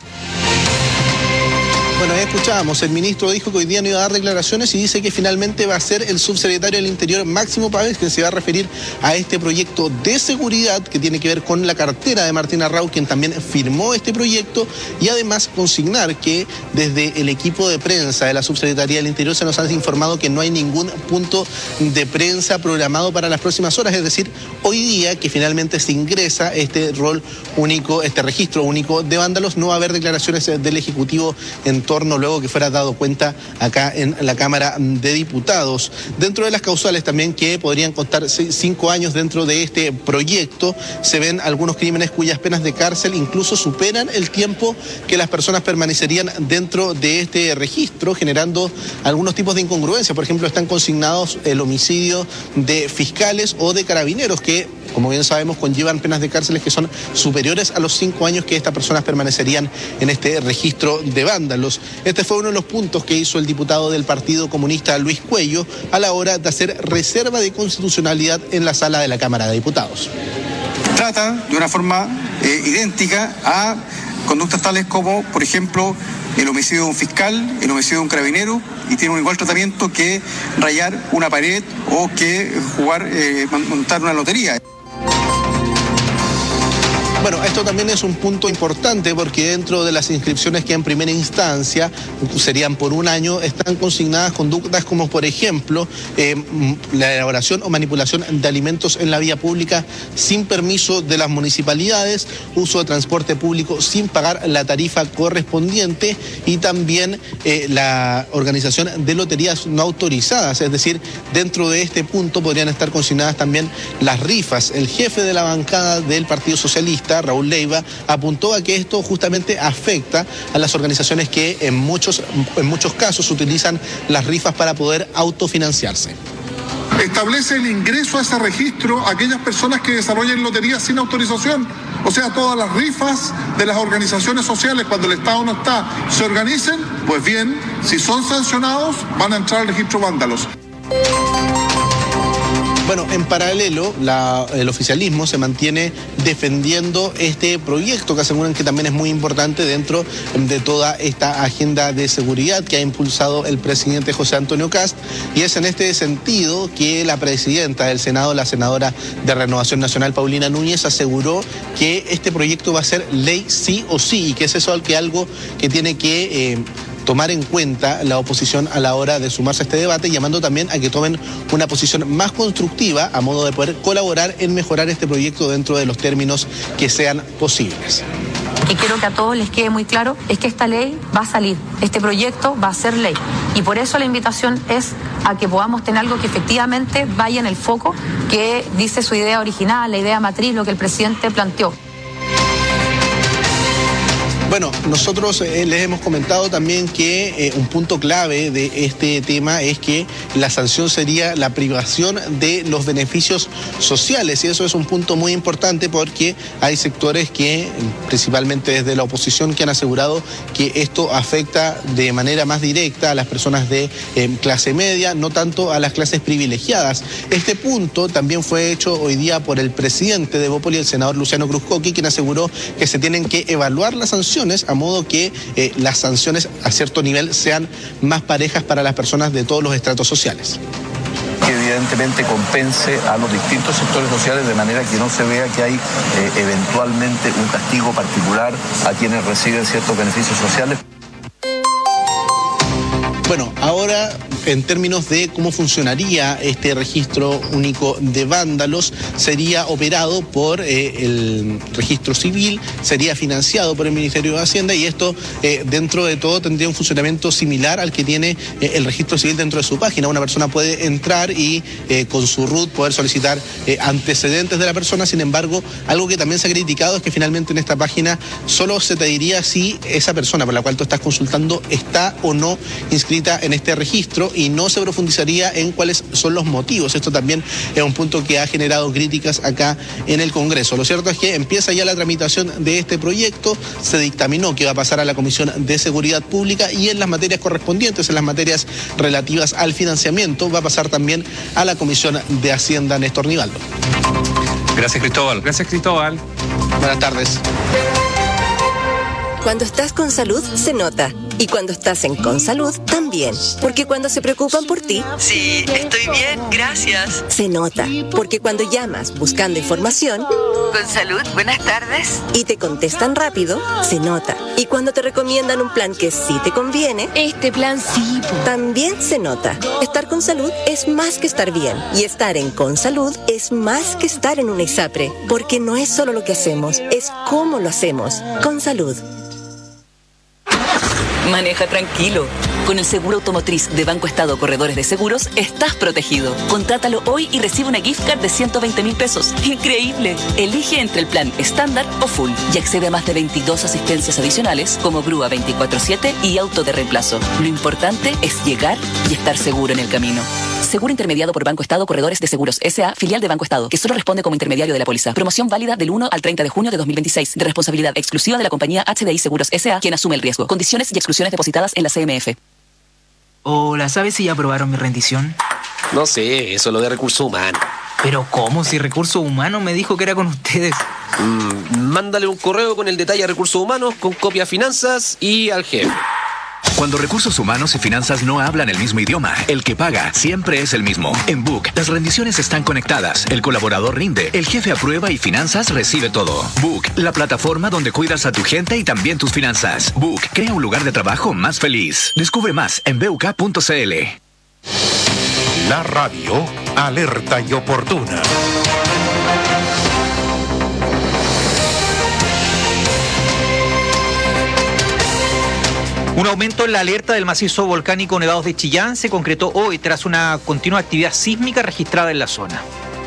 Bueno, ahí escuchábamos, el ministro dijo que hoy día no iba a dar declaraciones y dice que finalmente va a ser el subsecretario del Interior, Máximo Pavés, que se va a referir a este proyecto de seguridad que tiene que ver con la cartera de Martín Arrau, quien también firmó este proyecto, y además consignar que desde el equipo de prensa de la Subsecretaría del Interior se nos han informado que no hay ningún punto de prensa programado para las próximas horas, es decir, hoy día que finalmente se ingresa este rol único, este registro único de vándalos, no va a haber declaraciones del Ejecutivo en torno luego que fuera dado cuenta acá en la Cámara de Diputados. Dentro de las causales también que podrían contar cinco años dentro de este proyecto, se ven algunos crímenes cuyas penas de cárcel incluso superan el tiempo que las personas permanecerían dentro de este registro, generando algunos tipos de incongruencia. Por ejemplo, están consignados el homicidio de fiscales o de carabineros que, como bien sabemos, conllevan penas de cárceles que son superiores a los cinco años que estas personas permanecerían en este registro de vándalos. Este fue uno de los puntos que hizo el diputado del Partido Comunista, Luis Cuello, a la hora de hacer reserva de constitucionalidad en la sala de la Cámara de Diputados. Trata de una forma eh, idéntica a conductas tales como, por ejemplo, el homicidio de un fiscal, el homicidio de un carabinero, y tiene un igual tratamiento que rayar una pared o que jugar, eh, montar una lotería. Bueno, esto también es un punto importante porque dentro de las inscripciones que en primera instancia serían por un año, están consignadas conductas como, por ejemplo, eh, la elaboración o manipulación de alimentos en la vía pública sin permiso de las municipalidades, uso de transporte público sin pagar la tarifa correspondiente y también eh, la organización de loterías no autorizadas. Es decir, dentro de este punto podrían estar consignadas también las rifas. El jefe de la bancada del Partido Socialista, Raúl Leiva, apuntó a que esto justamente afecta a las organizaciones que en muchos, en muchos casos utilizan las rifas para poder autofinanciarse. Establece el ingreso a ese registro a aquellas personas que desarrollen loterías sin autorización. O sea, todas las rifas de las organizaciones sociales, cuando el Estado no está, se organicen, pues bien, si son sancionados, van a entrar al registro vándalos. Bueno, en paralelo, la, el oficialismo se mantiene defendiendo este proyecto que aseguran que también es muy importante dentro de toda esta agenda de seguridad que ha impulsado el presidente José Antonio Kast, y es en este sentido que la presidenta del Senado, la senadora de Renovación Nacional, Paulina Núñez, aseguró que este proyecto va a ser ley sí o sí, y que es eso que algo que tiene que... Eh, tomar en cuenta la oposición a la hora de sumarse a este debate, llamando también a que tomen una posición más constructiva a modo de poder colaborar en mejorar este proyecto dentro de los términos que sean posibles. Y quiero que a todos les quede muy claro, es que esta ley va a salir, este proyecto va a ser ley. Y por eso la invitación es a que podamos tener algo que efectivamente vaya en el foco, que dice su idea original, la idea matriz, lo que el presidente planteó. Bueno, nosotros eh, les hemos comentado también que eh, un punto clave de este tema es que la sanción sería la privación de los beneficios sociales, y eso es un punto muy importante porque hay sectores que, principalmente desde la oposición, que han asegurado que esto afecta de manera más directa a las personas de eh, clase media, no tanto a las clases privilegiadas. Este punto también fue hecho hoy día por el presidente de Bópoli, el senador Luciano Cruzcoqui, quien aseguró que se tienen que evaluar las sanciones a modo que eh, las sanciones a cierto nivel sean más parejas para las personas de todos los estratos sociales. Que evidentemente compense a los distintos sectores sociales de manera que no se vea que hay eh, eventualmente un castigo particular a quienes reciben ciertos beneficios sociales. Bueno, ahora en términos de cómo funcionaría este registro único de vándalos, sería operado por eh, el registro civil, sería financiado por el Ministerio de Hacienda, y esto eh, dentro de todo tendría un funcionamiento similar al que tiene eh, el registro civil dentro de su página. Una persona puede entrar y eh, con su R U T poder solicitar eh, antecedentes de la persona. Sin embargo, algo que también se ha criticado es que finalmente en esta página solo se te diría si esa persona por la cual tú estás consultando está o no inscrita en este registro, y no se profundizaría en cuáles son los motivos. Esto también es un punto que ha generado críticas acá en el Congreso. Lo cierto es que empieza ya la tramitación de este proyecto, se dictaminó que va a pasar a la Comisión de Seguridad Pública, y en las materias correspondientes, en las materias relativas al financiamiento, va a pasar también a la Comisión de Hacienda. Néstor Nivaldo. Gracias, Cristóbal. Gracias, Cristóbal. Buenas tardes. Cuando estás con salud, se nota. Y cuando estás en Consalud, también. Porque cuando se preocupan por ti... Sí, estoy bien, gracias. Se nota. Porque cuando llamas buscando información... Consalud, buenas tardes. Y te contestan rápido, se nota. Y cuando te recomiendan un plan que sí te conviene... Este plan sí. También se nota. Estar con salud es más que estar bien. Y estar en Consalud es más que estar en una ISAPRE. Porque no es solo lo que hacemos, es cómo lo hacemos. Consalud. Maneja tranquilo. Con el seguro automotriz de Banco Estado Corredores de Seguros, estás protegido. Contrátalo hoy y recibe una gift card de ciento veinte mil pesos. ¡Increíble! Elige entre el plan estándar o full y accede a más de veintidós asistencias adicionales como grúa veinticuatro siete y auto de reemplazo. Lo importante es llegar y estar seguro en el camino. Seguro intermediado por Banco Estado Corredores de Seguros S A, filial de Banco Estado, que solo responde como intermediario de la póliza. Promoción válida del uno al treinta de junio de dos mil veintiséis, de responsabilidad exclusiva de la compañía H D I Seguros S A, quien asume el riesgo. Condiciones y exclusiones depositadas en la C M F. Hola, ¿sabes si ya aprobaron mi rendición? No sé, eso es lo de recursos humanos. ¿Pero cómo? Si recursos humanos me dijo que era con ustedes. Mm, mándale un correo con el detalle a recursos humanos, con copia a finanzas y al jefe. Cuando recursos humanos y finanzas no hablan el mismo idioma, el que paga siempre es el mismo. En Book, las rendiciones están conectadas, el colaborador rinde, el jefe aprueba y finanzas recibe todo. Book, la plataforma donde cuidas a tu gente y también tus finanzas. Book, crea un lugar de trabajo más feliz. Descubre más en b u k punto c l. La radio, alerta y oportuna. Un aumento en la alerta del macizo volcánico Nevados de Chillán se concretó hoy tras una continua actividad sísmica registrada en la zona.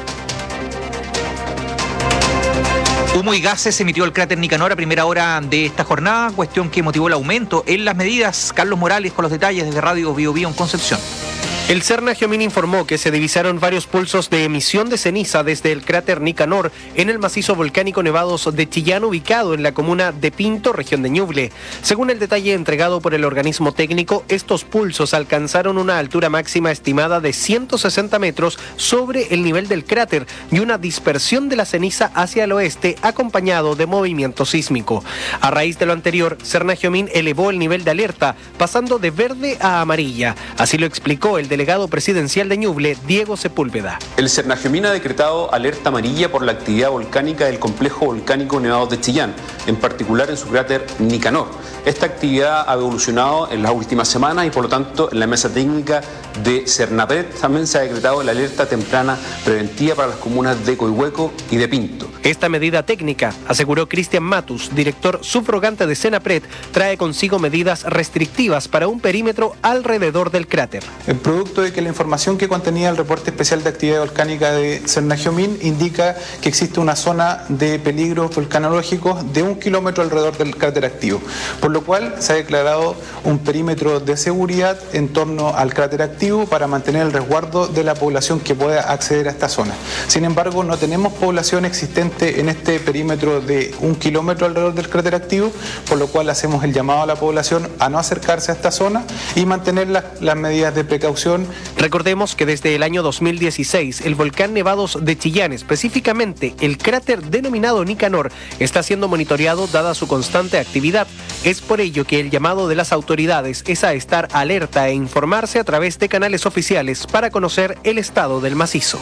Humo y gases emitió el cráter Nicanor a primera hora de esta jornada, cuestión que motivó el aumento en las medidas. Carlos Morales con los detalles desde Radio Bio Bio en Concepción. El Cernagiomín informó que se divisaron varios pulsos de emisión de ceniza desde el cráter Nicanor en el macizo volcánico Nevados de Chillán, ubicado en la comuna de Pinto, región de Ñuble. Según el detalle entregado por el organismo técnico, estos pulsos alcanzaron una altura máxima estimada de ciento sesenta metros sobre el nivel del cráter y una dispersión de la ceniza hacia el oeste acompañado de movimiento sísmico. A raíz de lo anterior, Cernagiomín elevó el nivel de alerta, pasando de verde a amarilla. Así lo explicó el delegado presidencial de Ñuble, Diego Sepúlveda. El Cernagiomín ha decretado alerta amarilla por la actividad volcánica del complejo volcánico Nevados de Chillán, en particular en su cráter Nicanor. Esta actividad ha evolucionado en las últimas semanas y por lo tanto en la mesa técnica de Cernapred también se ha decretado la alerta temprana preventiva para las comunas de Coihueco y de Pinto. Esta medida técnica, aseguró Cristian Matus, director subrogante de Cenapred, trae consigo medidas restrictivas para un perímetro alrededor del cráter. El producto de que la información que contenía el reporte especial de actividad volcánica de Cernagiomín indica que existe una zona de peligros volcanológicos de un kilómetro alrededor del cráter activo, por lo cual se ha declarado un perímetro de seguridad en torno al cráter activo para mantener el resguardo de la población que pueda acceder a esta zona. Sin embargo, no tenemos población existente en este perímetro de un kilómetro alrededor del cráter activo, por lo cual hacemos el llamado a la población a no acercarse a esta zona y mantener las, las medidas de precaución. Recordemos que desde el año dos mil dieciséis, el volcán Nevados de Chillán, específicamente el cráter denominado Nicanor, está siendo monitoreado dada su constante actividad. Es por ello que el llamado de las autoridades es a estar alerta e informarse a través de canales oficiales para conocer el estado del macizo.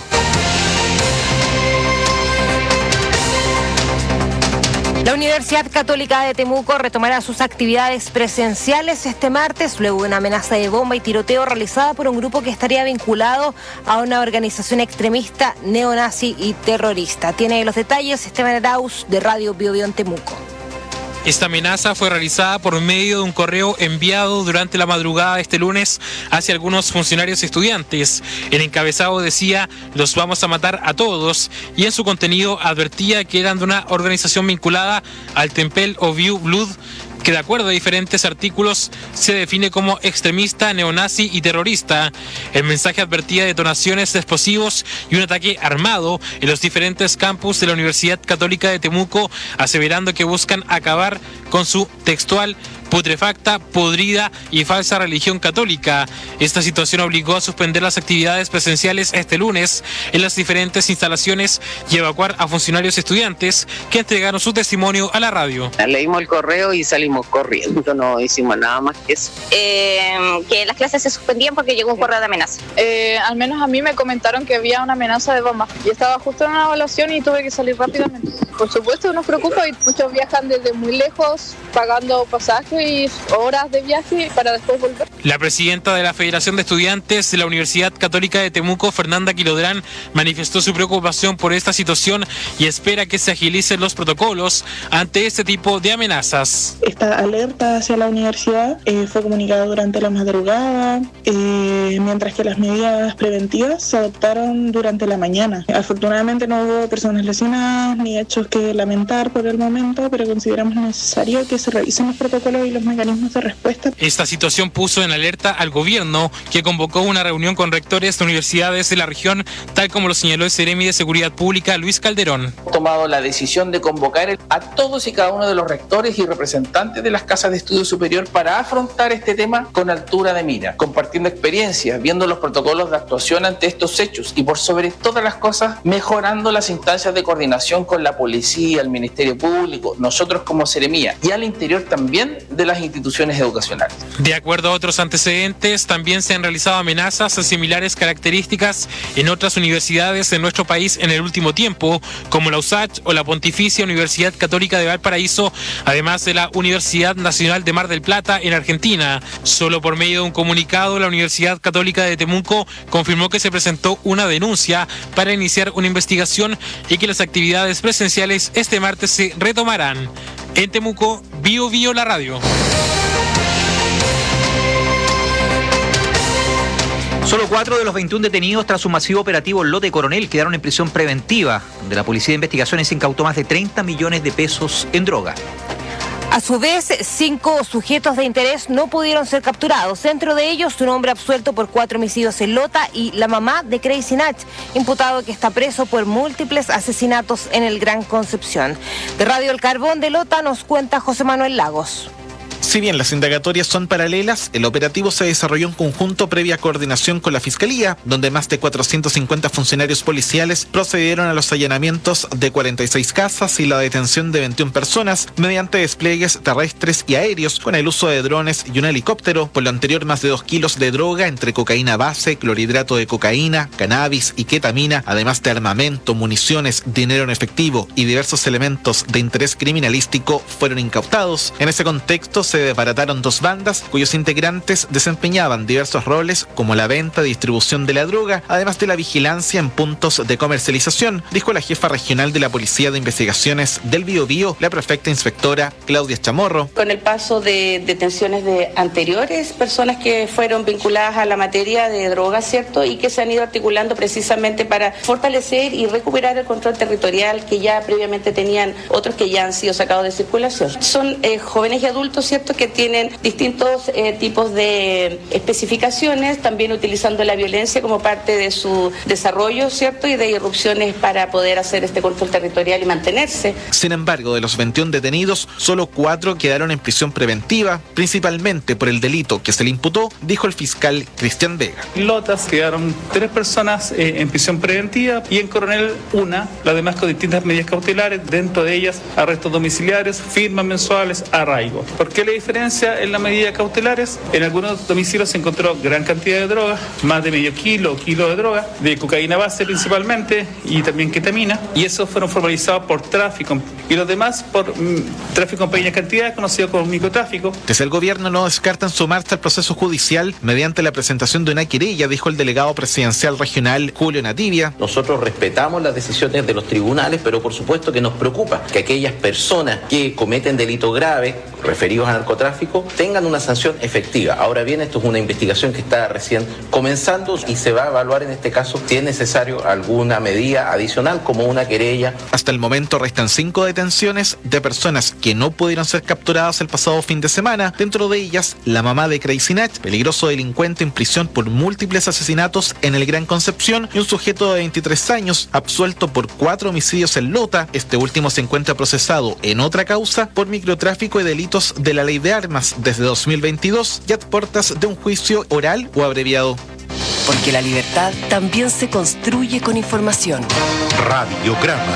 La Universidad Católica de Temuco retomará sus actividades presenciales este martes luego de una amenaza de bomba y tiroteo realizada por un grupo que estaría vinculado a una organización extremista neonazi y terrorista. Tiene los detalles Esteban Arauz de Radio Bio Bio en Temuco. Esta amenaza fue realizada por medio de un correo enviado durante la madrugada de este lunes hacia algunos funcionarios y estudiantes. El encabezado decía: los vamos a matar a todos, y en su contenido advertía que eran de una organización vinculada al Temple of You Blood, que de acuerdo a diferentes artículos se define como extremista, neonazi y terrorista. El mensaje advertía detonaciones de explosivos y un ataque armado en los diferentes campus de la Universidad Católica de Temuco, aseverando que buscan acabar con su textual putrefacta, podrida y falsa religión católica. Esta situación obligó a suspender las actividades presenciales este lunes en las diferentes instalaciones y evacuar a funcionarios y estudiantes que entregaron su testimonio a la radio. Leímos el correo y salimos corriendo, no hicimos nada más que eso. Eh, que las clases se suspendían porque llegó un correo de amenaza. Eh, al menos a mí me comentaron que había una amenaza de bomba. Y estaba justo en una evaluación y tuve que salir rápidamente. Por supuesto nos preocupa y muchos viajan desde muy lejos pagando pasajes y horas de viaje para después volver. La presidenta de la Federación de Estudiantes de la Universidad Católica de Temuco, Fernanda Quilodrán, manifestó su preocupación por esta situación y espera que se agilicen los protocolos ante este tipo de amenazas. Esta alerta hacia la universidad eh, fue comunicada durante la madrugada, eh, mientras que las medidas preventivas se adoptaron durante la mañana. Afortunadamente no hubo personas lesionadas ni hechos que lamentar por el momento, pero consideramos necesario que se revisen los protocolos y los mecanismos de respuesta. Esta situación puso en alerta al gobierno, que convocó una reunión con rectores de universidades de la región, tal como lo señaló el Seremi de Seguridad Pública, Luis Calderón. Hemos tomado la decisión de convocar a todos y cada uno de los rectores y representantes de las casas de estudio superior para afrontar este tema con altura de mira, compartiendo experiencias, viendo los protocolos de actuación ante estos hechos y por sobre todas las cosas mejorando las instancias de coordinación con la policía, el Ministerio Público, nosotros como Seremía y al interior también de de las instituciones educacionales. De acuerdo a otros antecedentes, también se han realizado amenazas de similares características en otras universidades de nuestro país en el último tiempo, como la U S A C o la Pontificia Universidad Católica de Valparaíso, además de la Universidad Nacional de Mar del Plata en Argentina. Solo por medio de un comunicado, la Universidad Católica de Temuco confirmó que se presentó una denuncia para iniciar una investigación y que las actividades presenciales este martes se retomarán. En Temuco, Bio Bio la radio. Solo cuatro de los veintiún detenidos tras un masivo operativo en Lote Coronel quedaron en prisión preventiva, donde la Policía de Investigaciones incautó más de treinta millones de pesos en droga. A su vez, cinco sujetos de interés no pudieron ser capturados. Dentro de ellos, un hombre absuelto por cuatro homicidios en Lota y la mamá de Crazy Nach, imputado que está preso por múltiples asesinatos en el Gran Concepción. De Radio El Carbón de Lota nos cuenta José Manuel Lagos. Si bien las indagatorias son paralelas, el operativo se desarrolló en conjunto previa coordinación con la Fiscalía, donde más de cuatrocientos cincuenta funcionarios policiales procedieron a los allanamientos de cuarenta y seis casas y la detención de veintiuna personas mediante despliegues terrestres y aéreos con el uso de drones y un helicóptero. Por lo anterior, más de dos kilos de droga entre cocaína base, clorhidrato de cocaína, cannabis y ketamina, además de armamento, municiones, dinero en efectivo y diversos elementos de interés criminalístico fueron incautados. En ese contexto, se desbarataron dos bandas cuyos integrantes desempeñaban diversos roles como la venta y distribución de la droga, además de la vigilancia en puntos de comercialización, dijo la jefa regional de la Policía de Investigaciones del Biobío, la prefecta inspectora Claudia Chamorro. Con el paso de detenciones de anteriores personas que fueron vinculadas a la materia de drogas, ¿cierto? Y que se han ido articulando precisamente para fortalecer y recuperar el control territorial que ya previamente tenían otros que ya han sido sacados de circulación. Son eh, jóvenes y adultos, ¿cierto?, que tienen distintos eh, tipos de especificaciones, también utilizando la violencia como parte de su desarrollo, ¿cierto?, y de irrupciones para poder hacer este control territorial y mantenerse. Sin embargo, de los veintiún detenidos, solo cuatro quedaron en prisión preventiva, principalmente por el delito que se le imputó, dijo el fiscal Cristian Vega. En Lotas quedaron tres personas eh, en prisión preventiva y en Coronel una, las demás con distintas medidas cautelares, dentro de ellas arrestos domiciliarios, firmas mensuales, arraigo. ¿Por qué la diferencia en las medidas cautelares? En algunos domicilios se encontró gran cantidad de droga, más de medio kilo o kilo de droga, de cocaína base principalmente y también ketamina, y esos fueron formalizados por tráfico, y los demás por mm, tráfico en pequeñas cantidades, conocido como microtráfico. Desde el gobierno no descartan sumarse al proceso judicial mediante la presentación de una querella, dijo el delegado presidencial regional Julio Nativia. Nosotros respetamos las decisiones de los tribunales, pero por supuesto que nos preocupa que aquellas personas que cometen delito grave referidos a narcotráfico tengan una sanción efectiva. Ahora bien, esto es una investigación que está recién comenzando y se va a evaluar en este caso si es necesario alguna medida adicional como una querella. Hasta el momento restan cinco detenciones de personas que no pudieron ser capturadas el pasado fin de semana, dentro de ellas la mamá de Crazy Nach, peligroso delincuente en prisión por múltiples asesinatos en el Gran Concepción, y un sujeto de veintitrés años absuelto por cuatro homicidios en Lota. Este último se encuentra procesado en otra causa por microtráfico y delitos de la ley de armas desde dos mil veintidós y a puertas de un juicio oral o abreviado. Porque la libertad también se construye con información. Radiograma.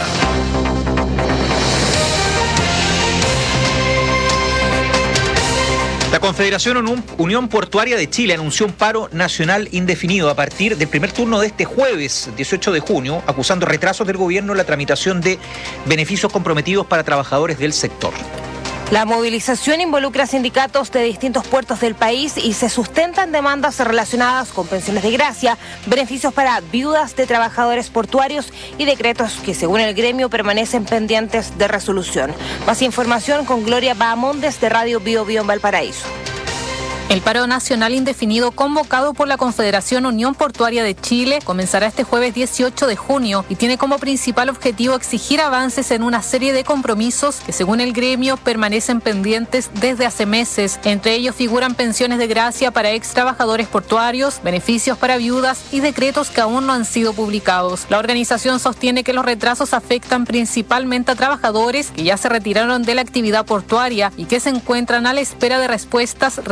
La Confederación Unión Portuaria de Chile anunció un paro nacional indefinido a partir del primer turno de este jueves, dieciocho de junio, acusando retrasos del gobierno en la tramitación de beneficios comprometidos para trabajadores del sector. La movilización involucra sindicatos de distintos puertos del país y se sustentan demandas relacionadas con pensiones de gracia, beneficios para viudas de trabajadores portuarios y decretos que, según el gremio, permanecen pendientes de resolución. Más información con Gloria Bahamondes de Radio Bio Bio en Valparaíso. El paro nacional indefinido convocado por la Confederación Unión Portuaria de Chile comenzará este jueves dieciocho de junio y tiene como principal objetivo exigir avances en una serie de compromisos que, según el gremio, permanecen pendientes desde hace meses. Entre ellos figuran pensiones de gracia para ex trabajadores portuarios, beneficios para viudas y decretos que aún no han sido publicados. La organización sostiene que los retrasos afectan principalmente a trabajadores que ya se retiraron de la actividad portuaria y que se encuentran a la espera de respuestas respecto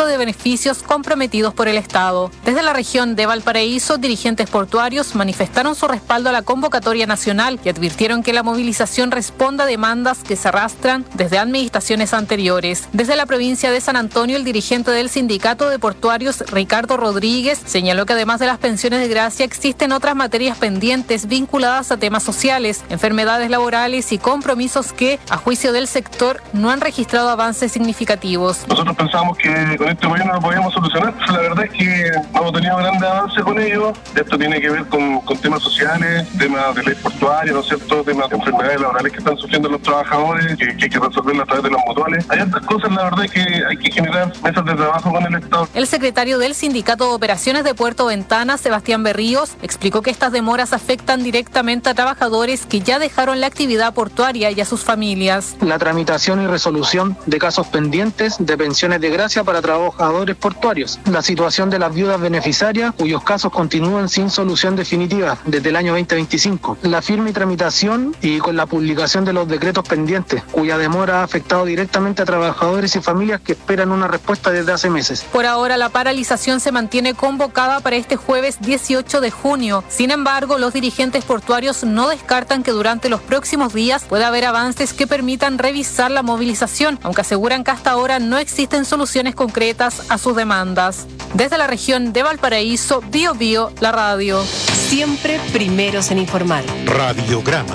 resto de beneficios comprometidos por el Estado. Desde la región de Valparaíso, dirigentes portuarios manifestaron su respaldo a la convocatoria nacional y advirtieron que la movilización responde a demandas que se arrastran desde administraciones anteriores. Desde la provincia de San Antonio, el dirigente del Sindicato de Portuarios, Ricardo Rodríguez, señaló que además de las pensiones de gracia existen otras materias pendientes vinculadas a temas sociales, enfermedades laborales y compromisos que, a juicio del sector, no han registrado avances significativos. Nosotros pensamos que con este gobierno lo podíamos solucionar. La verdad es que no hemos tenido grandes avances con ello. Esto tiene que ver con, con temas sociales, temas de ley portuaria, ¿no es cierto?, temas de enfermedades laborales que están sufriendo los trabajadores, que, que hay que resolverlas a través de las mutuales. Hay otras cosas, la verdad, que hay que generar mesas de trabajo con el Estado. El secretario del Sindicato de Operaciones de Puerto Ventana, Sebastián Berríos, explicó que estas demoras afectan directamente a trabajadores que ya dejaron la actividad portuaria y a sus familias. La tramitación y resolución de casos pendientes de pensiones de gracia para trabajadores portuarios. La situación de las viudas beneficiarias, cuyos casos continúan sin solución definitiva desde el año veinte veinticinco. La firma y tramitación y con la publicación de los decretos pendientes, cuya demora ha afectado directamente a trabajadores y familias que esperan una respuesta desde hace meses. Por ahora, la paralización se mantiene convocada para este jueves dieciocho de junio. Sin embargo, los dirigentes portuarios no descartan que durante los próximos días pueda haber avances que permitan revisar la movilización, aunque aseguran que hasta ahora no existen soluciones concretas a sus demandas. Desde la región de Valparaíso, Bio Bio, la radio. Siempre primeros en informar. Radiograma.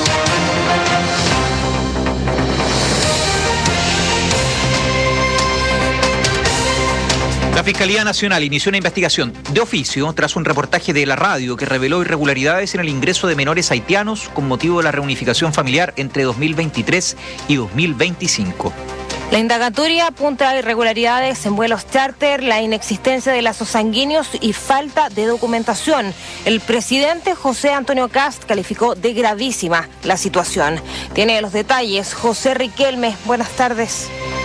La Fiscalía Nacional inició una investigación de oficio tras un reportaje de la radio que reveló irregularidades en el ingreso de menores haitianos con motivo de la reunificación familiar entre dos mil veintitrés y dos mil veinticinco. La indagatoria apunta a irregularidades en vuelos charter, la inexistencia de lazos sanguíneos y falta de documentación. El presidente José Antonio Kast calificó de gravísima la situación. Tiene los detalles José Riquelme. Buenas tardes.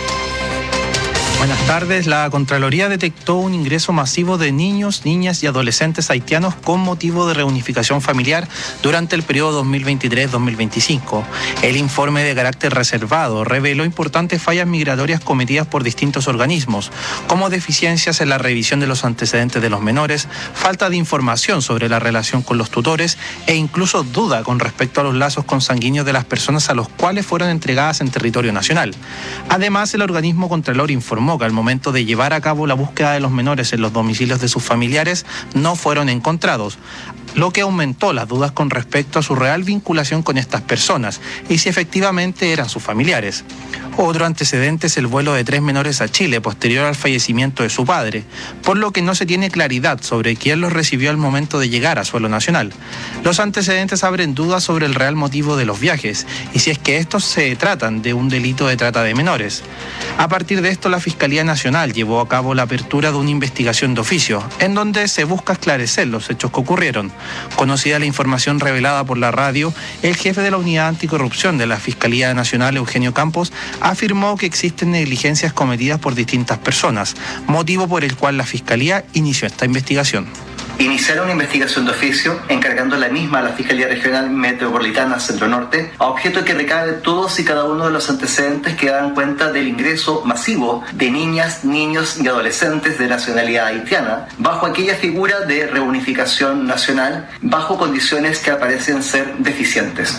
Buenas tardes. La Contraloría detectó un ingreso masivo de niños, niñas y adolescentes haitianos con motivo de reunificación familiar durante el periodo dos mil veintitrés dos mil veinticinco. El informe de carácter reservado reveló importantes fallas migratorias cometidas por distintos organismos, como deficiencias en la revisión de los antecedentes de los menores, falta de información sobre la relación con los tutores e incluso duda con respecto a los lazos consanguíneos de las personas a los cuales fueron entregadas en territorio nacional. Además, el organismo Contralor informó que al momento de llevar a cabo la búsqueda de los menores en los domicilios de sus familiares no fueron encontrados, lo que aumentó las dudas con respecto a su real vinculación con estas personas y si efectivamente eran sus familiares. Otro antecedente es el vuelo de tres menores a Chile posterior al fallecimiento de su padre, por lo que no se tiene claridad sobre quién los recibió al momento de llegar a suelo nacional. Los antecedentes abren dudas sobre el real motivo de los viajes y si es que estos se tratan de un delito de trata de menores. A partir de esto, la Fiscalía Nacional llevó a cabo la apertura de una investigación de oficio, en donde se busca esclarecer los hechos que ocurrieron. Conocida la información revelada por la radio, el jefe de la Unidad Anticorrupción de la Fiscalía Nacional, Eugenio Campos, afirmó que existen negligencias cometidas por distintas personas, motivo por el cual la Fiscalía inició esta investigación. Iniciar una investigación de oficio, encargando la misma a la Fiscalía Regional Metropolitana Centro Norte, a objeto de que recabe todos y cada uno de los antecedentes que dan cuenta del ingreso masivo de niñas, niños y adolescentes de nacionalidad haitiana, bajo aquella figura de reunificación nacional, bajo condiciones que aparecen ser deficientes.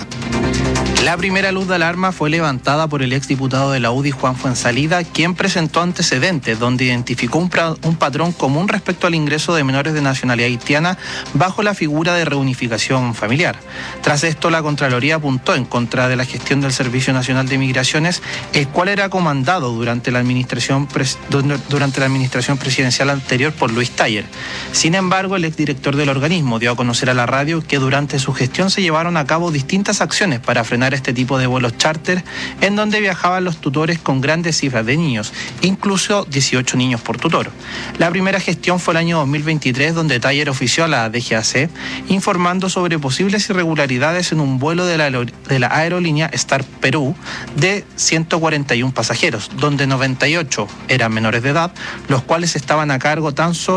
La primera luz de alarma fue levantada por el exdiputado de la U D I, Juan Fuenzalida, quien presentó antecedentes donde identificó un, pra- un patrón común respecto al ingreso de menores de nacionalidad haitiana bajo la figura de reunificación familiar. Tras esto, la Contraloría apuntó en contra de la gestión del Servicio Nacional de Migraciones, el cual era comandado durante la administración, pres- durante la administración presidencial anterior por Luis Taller. Sin embargo, el exdirector del organismo dio a conocer a la radio que durante su gestión se llevaron a cabo distintas acciones para frenar este tipo de vuelos charter en donde viajaban los tutores con grandes cifras de niños, incluso dieciocho niños por tutor. La primera gestión fue el año dos mil veintitrés, donde Taller ofició a la D G A C informando sobre posibles irregularidades en un vuelo de la, de la aerolínea Star Perú de ciento cuarenta y uno pasajeros, donde noventa y ocho eran menores de edad, los cuales estaban a cargo tan solo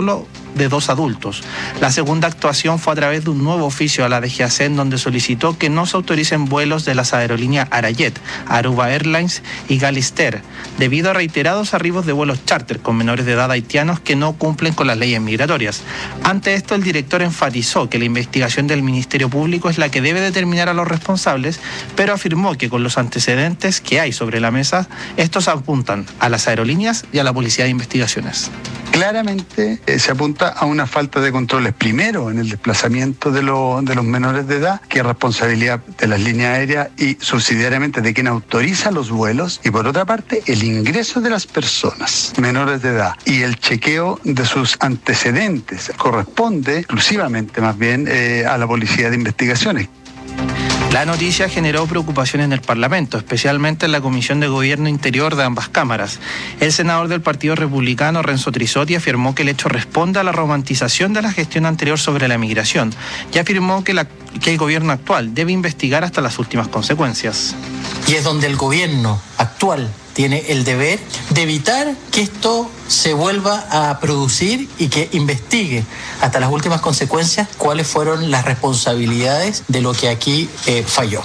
de dos adultos. La segunda actuación fue a través de un nuevo oficio a la D G A C en donde solicitó que no se autoricen vuelos de las aerolíneas Arayet, Aruba Airlines y Galister, debido a reiterados arribos de vuelos charter con menores de edad haitianos que no cumplen con las leyes migratorias. Ante esto, el director enfatizó que la investigación del Ministerio Público es la que debe determinar a los responsables, pero afirmó que con los antecedentes que hay sobre la mesa, estos apuntan a las aerolíneas y a la Policía de Investigaciones. Claramente eh, se apunta a una falta de controles, primero en el desplazamiento de, lo, de los menores de edad, que es responsabilidad de las líneas aéreas y subsidiariamente de quien autoriza los vuelos, y por otra parte el ingreso de las personas menores de edad y el chequeo de sus antecedentes corresponde exclusivamente más bien eh, a la Policía de Investigaciones. La noticia generó preocupación en el Parlamento, especialmente en la Comisión de Gobierno Interior de ambas cámaras. El senador del Partido Republicano, Renzo Trisotti, afirmó que el hecho responde a la romantización de la gestión anterior sobre la migración y afirmó que, la, que el gobierno actual debe investigar hasta las últimas consecuencias. Y es donde el gobierno actual tiene el deber de evitar que esto se vuelva a producir y que investigue hasta las últimas consecuencias cuáles fueron las responsabilidades de lo que aquí eh, falló.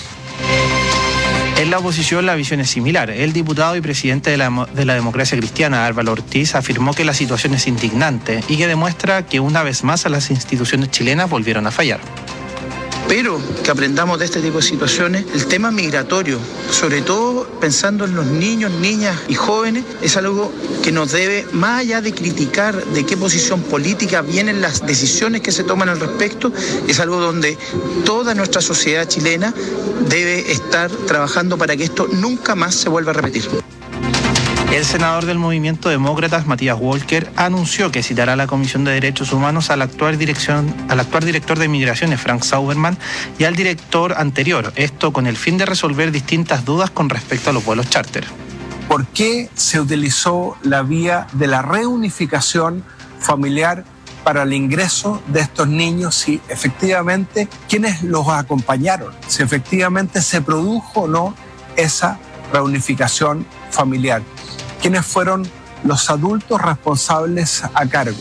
En la oposición la visión es similar. El diputado y presidente de la, de la Democracia Cristiana, Álvaro Ortiz, afirmó que la situación es indignante y que demuestra que una vez más las instituciones chilenas volvieron a fallar. Pero que aprendamos de este tipo de situaciones. El tema migratorio, sobre todo pensando en los niños, niñas y jóvenes, es algo que nos debe, más allá de criticar de qué posición política vienen las decisiones que se toman al respecto, es algo donde toda nuestra sociedad chilena debe estar trabajando para que esto nunca más se vuelva a repetir. El senador del Movimiento Demócratas, Matías Walker, anunció que citará a la Comisión de Derechos Humanos al actual, dirección, al actual director de Migraciones, Frank Sauberman, y al director anterior, esto con el fin de resolver distintas dudas con respecto a los vuelos charter. ¿Por qué se utilizó la vía de la reunificación familiar para el ingreso de estos niños? Si efectivamente, ¿quiénes los acompañaron? Si efectivamente se produjo o no esa reunificación familiar. ¿Quiénes fueron los adultos responsables a cargo?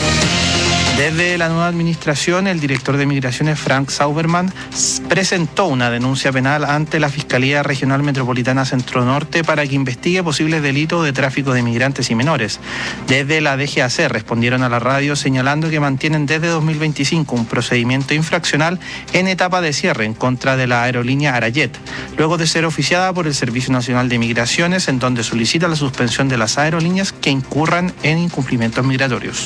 Desde la nueva administración, el director de Migraciones, Frank Sauberman, presentó una denuncia penal ante la Fiscalía Regional Metropolitana Centro Norte para que investigue posibles delitos de tráfico de migrantes y menores. Desde la D G A C respondieron a la radio señalando que mantienen desde dos mil veinticinco un procedimiento infraccional en etapa de cierre en contra de la aerolínea Arayet, luego de ser oficiada por el Servicio Nacional de Migraciones, en donde solicita la suspensión de las aerolíneas que incurran en incumplimientos migratorios.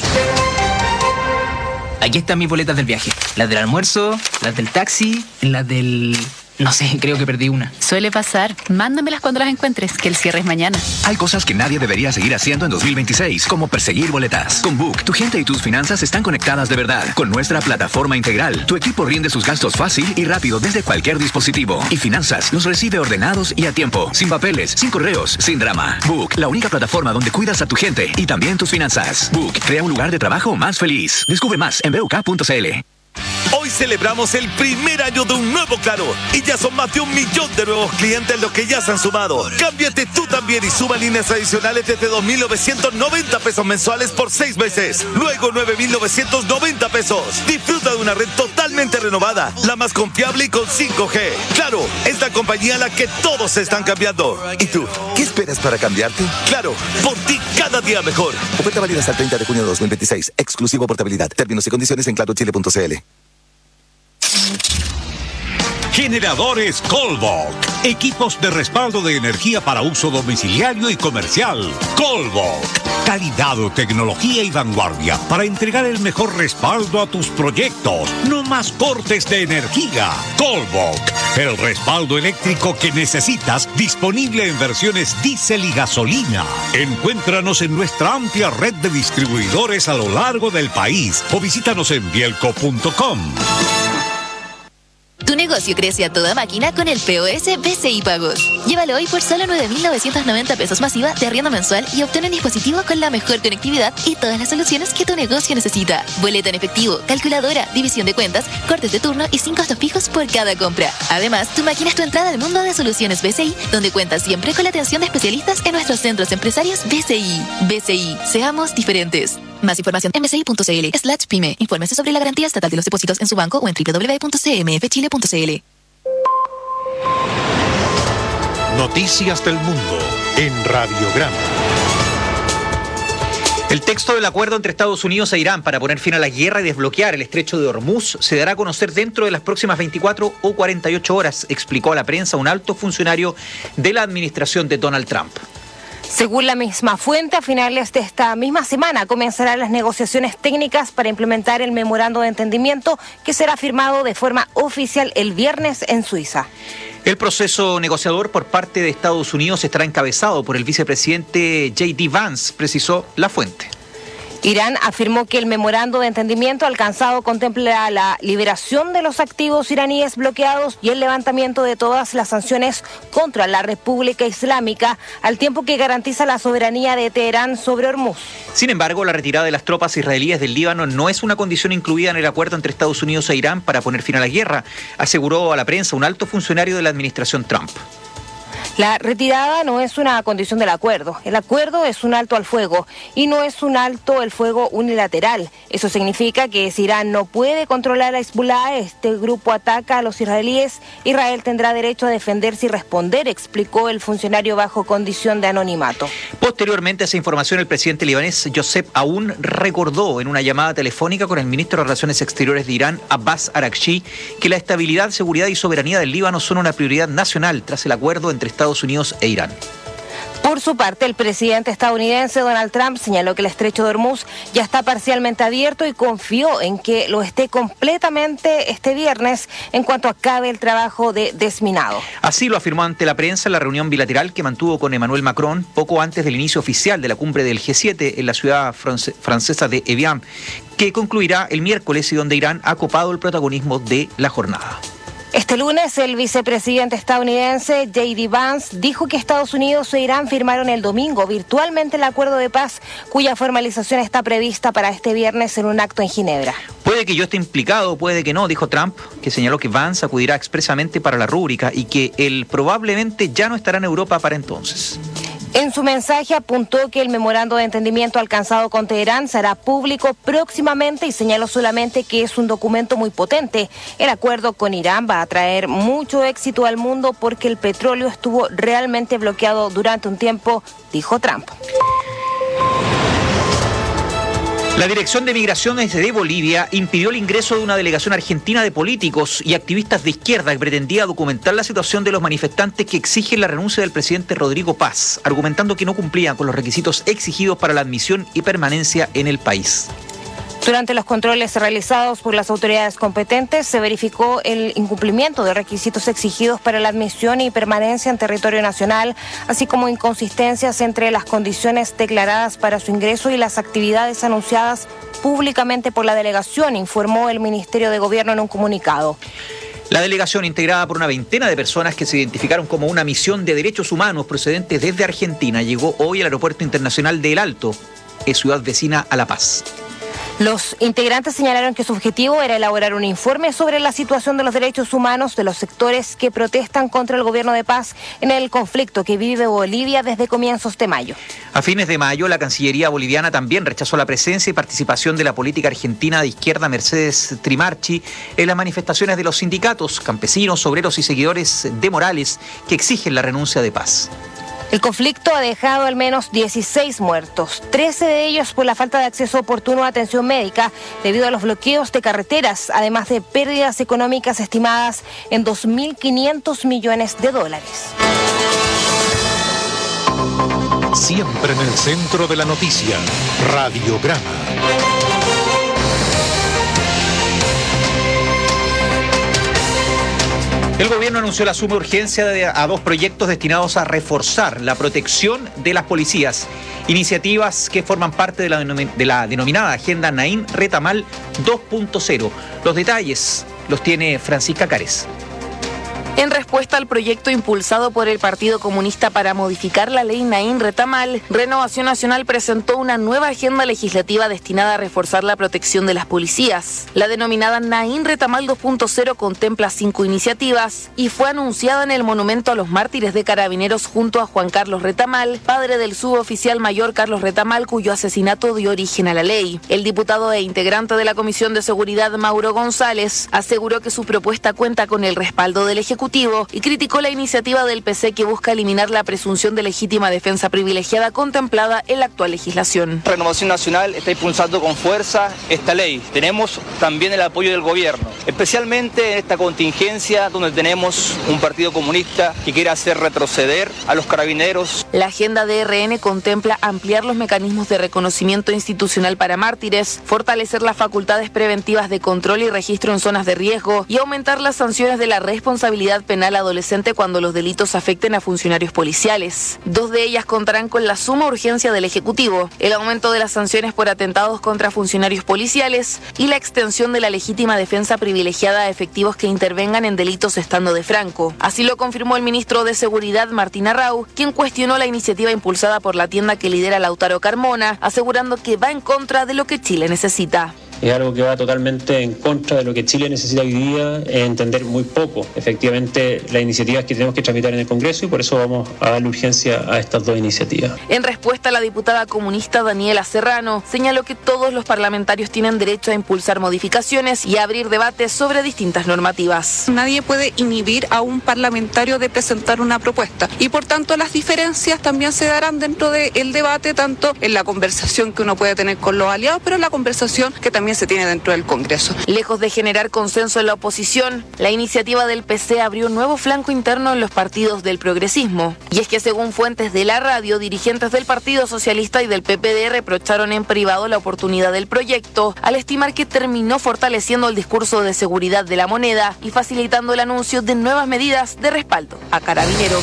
Aquí están mis boletas del viaje. Las del almuerzo, las del taxi, las del... No sé, creo que perdí una. Suele pasar. Mándamelas cuando las encuentres, que el cierre es mañana. Hay cosas que nadie debería seguir haciendo en dos mil veintiséis, como perseguir boletas. Con Book, tu gente y tus finanzas están conectadas de verdad. Con nuestra plataforma integral, tu equipo rinde sus gastos fácil y rápido desde cualquier dispositivo. Y finanzas los recibe ordenados y a tiempo, sin papeles, sin correos, sin drama. Book, la única plataforma donde cuidas a tu gente y también tus finanzas. Book, crea un lugar de trabajo más feliz. Descubre más en b u k punto c l. Hoy celebramos el primer año de un nuevo Claro y ya son más de un millón de nuevos clientes los que ya se han sumado. Cámbiate tú también y suma líneas adicionales desde dos mil novecientos noventa pesos mensuales por seis meses. Luego nueve mil novecientos noventa pesos. Disfruta de una red totalmente renovada, la más confiable y con cinco G. Claro, es la compañía a la que todos se están cambiando. ¿Y tú? ¿Qué esperas para cambiarte? Claro, por ti cada día mejor. Oferta válida hasta el treinta de junio de dos mil veintiséis. Exclusivo portabilidad. Términos y condiciones en claro chile punto c l. Generadores Colbok. Equipos de respaldo de energía para uso domiciliario y comercial. Colbok. Calidad, tecnología y vanguardia para entregar el mejor respaldo a tus proyectos. No más cortes de energía. Colbok. El respaldo eléctrico que necesitas, disponible en versiones diésel y gasolina. Encuéntranos en nuestra amplia red de distribuidores a lo largo del país o visítanos en bielco punto com. Tu negocio crece a toda máquina con el P O S B C I Pagos. Llévalo hoy por solo nueve mil novecientos noventa pesos masiva de arriendo mensual y obtén un dispositivo con la mejor conectividad y todas las soluciones que tu negocio necesita. Boleta en efectivo, calculadora, división de cuentas, cortes de turno y sin costos fijos por cada compra. Además, tu máquina es tu entrada al mundo de soluciones B C I, donde cuentas siempre con la atención de especialistas en nuestros centros empresarios B C I. B C I, seamos diferentes. Más información en msi.cl slash pyme. Infórmese sobre la garantía estatal de los depósitos en su banco o en doble u doble u doble u punto c m f chile punto c l. Noticias del Mundo en Radiograma. El texto del acuerdo entre Estados Unidos e Irán para poner fin a la guerra y desbloquear el estrecho de Hormuz se dará a conocer dentro de las próximas veinticuatro o cuarenta y ocho horas, explicó a la prensa un alto funcionario de la administración de Donald Trump. Según la misma fuente, a finales de esta misma semana comenzarán las negociaciones técnicas para implementar el memorando de entendimiento que será firmado de forma oficial el viernes en Suiza. El proceso negociador por parte de Estados Unidos estará encabezado por el vicepresidente J D Vance, precisó la fuente. Irán afirmó que el memorando de entendimiento alcanzado contempla la liberación de los activos iraníes bloqueados y el levantamiento de todas las sanciones contra la República Islámica, al tiempo que garantiza la soberanía de Teherán sobre Hormuz. Sin embargo, la retirada de las tropas israelíes del Líbano no es una condición incluida en el acuerdo entre Estados Unidos e Irán para poner fin a la guerra, aseguró a la prensa un alto funcionario de la administración Trump. La retirada no es una condición del acuerdo. El acuerdo es un alto al fuego y no es un alto el fuego unilateral. Eso significa que si Irán no puede controlar a Hezbollah, este grupo ataca a los israelíes, Israel tendrá derecho a defenderse y responder, explicó el funcionario bajo condición de anonimato. Posteriormente a esa información, el presidente libanés Joseph Aoun recordó en una llamada telefónica con el ministro de Relaciones Exteriores de Irán, Abbas Araghchi, que la estabilidad, seguridad y soberanía del Líbano son una prioridad nacional tras el acuerdo entre Estados Unidos e Irán. Por su parte, el presidente estadounidense Donald Trump señaló que el estrecho de Hormuz ya está parcialmente abierto y confió en que lo esté completamente este viernes en cuanto acabe el trabajo de desminado. Así lo afirmó ante la prensa en la reunión bilateral que mantuvo con Emmanuel Macron poco antes del inicio oficial de la cumbre del G siete en la ciudad france- francesa de Evian, que concluirá el miércoles y donde Irán ha copado el protagonismo de la jornada. Este lunes, el vicepresidente estadounidense J D Vance dijo que Estados Unidos e Irán firmaron el domingo virtualmente el acuerdo de paz, cuya formalización está prevista para este viernes en un acto en Ginebra. Puede que yo esté implicado, puede que no, dijo Trump, que señaló que Vance acudirá expresamente para la rúbrica y que él probablemente ya no estará en Europa para entonces. En su mensaje apuntó que el memorando de entendimiento alcanzado con Teherán será público próximamente y señaló solamente que es un documento muy potente. El acuerdo con Irán va a traer mucho éxito al mundo porque el petróleo estuvo realmente bloqueado durante un tiempo, dijo Trump. La Dirección de Migraciones de Bolivia impidió el ingreso de una delegación argentina de políticos y activistas de izquierda que pretendía documentar la situación de los manifestantes que exigen la renuncia del presidente Rodrigo Paz, argumentando que no cumplían con los requisitos exigidos para la admisión y permanencia en el país. Durante los controles realizados por las autoridades competentes, se verificó el incumplimiento de requisitos exigidos para la admisión y permanencia en territorio nacional, así como inconsistencias entre las condiciones declaradas para su ingreso y las actividades anunciadas públicamente por la delegación, informó el Ministerio de Gobierno en un comunicado. La delegación, integrada por una veintena de personas que se identificaron como una misión de derechos humanos procedentes desde Argentina, llegó hoy al Aeropuerto Internacional de El Alto, en ciudad vecina a La Paz. Los integrantes señalaron que su objetivo era elaborar un informe sobre la situación de los derechos humanos de los sectores que protestan contra el gobierno de Paz en el conflicto que vive Bolivia desde comienzos de mayo. A fines de mayo, la Cancillería boliviana también rechazó la presencia y participación de la política argentina de izquierda Mercedes Trimarchi en las manifestaciones de los sindicatos, campesinos, obreros y seguidores de Morales que exigen la renuncia de Paz. El conflicto ha dejado al menos dieciséis muertos, trece de ellos por la falta de acceso oportuno a atención médica debido a los bloqueos de carreteras, además de pérdidas económicas estimadas en dos mil quinientos millones de dólares. Siempre en el centro de la noticia, Radiograma. El gobierno anunció la suma de urgencia de, a dos proyectos destinados a reforzar la protección de las policías. Iniciativas que forman parte de la, de la denominada Agenda Naim Retamal dos punto cero. Los detalles los tiene Francisca Cárez. En respuesta al proyecto impulsado por el Partido Comunista para modificar la ley Naín Retamal, Renovación Nacional presentó una nueva agenda legislativa destinada a reforzar la protección de las policías. La denominada Naín Retamal dos punto cero contempla cinco iniciativas y fue anunciada en el Monumento a los Mártires de Carabineros junto a Juan Carlos Retamal, padre del suboficial mayor Carlos Retamal, cuyo asesinato dio origen a la ley. El diputado e integrante de la Comisión de Seguridad, Mauro González, aseguró que su propuesta cuenta con el respaldo del Ejecutivo y criticó la iniciativa del P C que busca eliminar la presunción de legítima defensa privilegiada contemplada en la actual legislación. Renovación Nacional está impulsando con fuerza esta ley. Tenemos también el apoyo del gobierno, especialmente en esta contingencia donde tenemos un partido comunista que quiere hacer retroceder a los carabineros. La agenda de R N contempla ampliar los mecanismos de reconocimiento institucional para mártires, fortalecer las facultades preventivas de control y registro en zonas de riesgo y aumentar las sanciones de la responsabilidad penal adolescente cuando los delitos afecten a funcionarios policiales. Dos de ellas contarán con la suma urgencia del Ejecutivo, el aumento de las sanciones por atentados contra funcionarios policiales y la extensión de la legítima defensa privilegiada a efectivos que intervengan en delitos estando de franco. Así lo confirmó el ministro de Seguridad, Martín Arrau, quien cuestionó la iniciativa impulsada por la tienda que lidera Lautaro Carmona, asegurando que va en contra de lo que Chile necesita. Es algo que va totalmente en contra de lo que Chile necesita hoy día, es entender muy poco, efectivamente, las iniciativas que tenemos que tramitar en el Congreso y por eso vamos a darle urgencia a estas dos iniciativas. En respuesta, la diputada comunista Daniela Serrano señaló que todos los parlamentarios tienen derecho a impulsar modificaciones y a abrir debates sobre distintas normativas. Nadie puede inhibir a un parlamentario de presentar una propuesta y por tanto las diferencias también se darán dentro del debate, tanto en la conversación que uno puede tener con los aliados, pero en la conversación que también se tiene dentro del Congreso. Lejos de generar consenso en la oposición, la iniciativa del P C abrió un nuevo flanco interno en los partidos del progresismo. Y es que según fuentes de la radio, dirigentes del Partido Socialista y del P P D reprocharon en privado la oportunidad del proyecto, al estimar que terminó fortaleciendo el discurso de seguridad de la moneda y facilitando el anuncio de nuevas medidas de respaldo a carabineros.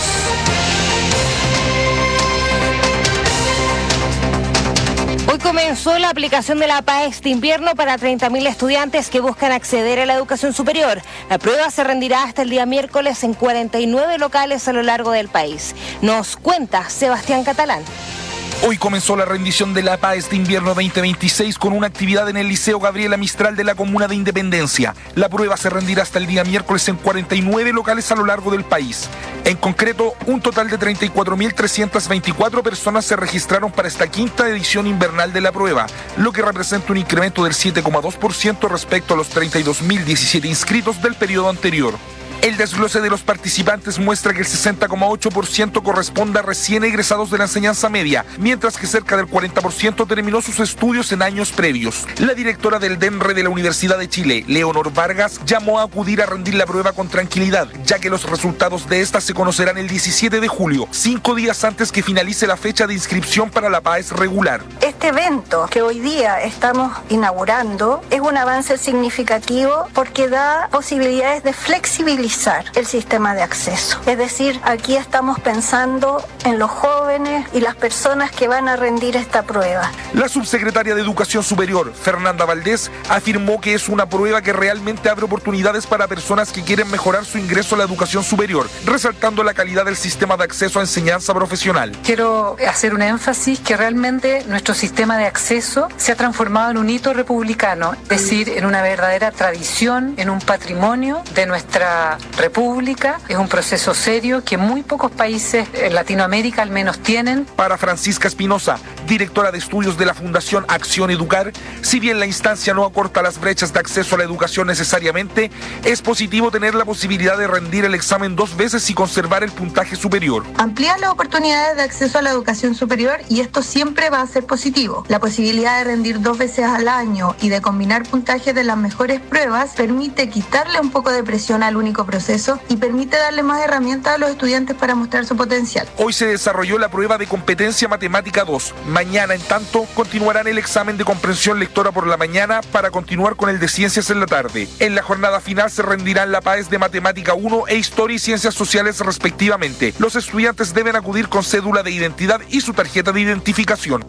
Hoy comenzó la aplicación de la PAES de invierno para treinta mil estudiantes que buscan acceder a la educación superior. La prueba se rendirá hasta el día miércoles en cuarenta y nueve locales a lo largo del país. Nos cuenta Sebastián Catalán. Hoy comenzó la rendición de la PAES de invierno veinte veintiséis con una actividad en el Liceo Gabriela Mistral de la Comuna de Independencia. La prueba se rendirá hasta el día miércoles en cuarenta y nueve locales a lo largo del país. En concreto, un total de treinta y cuatro mil trescientas veinticuatro personas se registraron para esta quinta edición invernal de la prueba, lo que representa un incremento del siete coma dos por ciento respecto a los treinta y dos mil diecisiete inscritos del periodo anterior. El desglose de los participantes muestra que el sesenta coma ocho por ciento corresponde a recién egresados de la enseñanza media, mientras que cerca del cuarenta por ciento terminó sus estudios en años previos. La directora del DENRE de la Universidad de Chile, Leonor Vargas, llamó a acudir a rendir la prueba con tranquilidad, ya que los resultados de esta se conocerán el diecisiete de julio, cinco días antes que finalice la fecha de inscripción para la PAES regular. Este evento que hoy día estamos inaugurando es un avance significativo porque da posibilidades de flexibilizar el sistema de acceso. Es decir, aquí estamos pensando en los jóvenes y las personas que van a rendir esta prueba. La subsecretaria de Educación Superior, Fernanda Valdés, afirmó que es una prueba que realmente abre oportunidades para personas que quieren mejorar su ingreso a la educación superior, resaltando la calidad del sistema de acceso a enseñanza profesional. Quiero hacer un énfasis que realmente nuestro sistema de acceso se ha transformado en un hito republicano, es decir, en una verdadera tradición, en un patrimonio de nuestra República. Es un proceso serio que muy pocos países en Latinoamérica al menos tienen. Para Francisca Espinosa, directora de estudios de la Fundación Acción Educar, si bien la instancia no acorta las brechas de acceso a la educación necesariamente, es positivo tener la posibilidad de rendir el examen dos veces y conservar el puntaje superior. Amplía las oportunidades de acceso a la educación superior y esto siempre va a ser positivo. La posibilidad de rendir dos veces al año y de combinar puntajes de las mejores pruebas permite quitarle un poco de presión al único proceso y permite darle más herramientas a los estudiantes para mostrar su potencial. Hoy se desarrolló la prueba de competencia matemática dos. Mañana, en tanto, continuarán el examen de comprensión lectora por la mañana para continuar con el de ciencias en la tarde. En la jornada final se rendirán la PAES de matemática uno e historia y ciencias sociales respectivamente. Los estudiantes deben acudir con cédula de identidad y su tarjeta de identificación.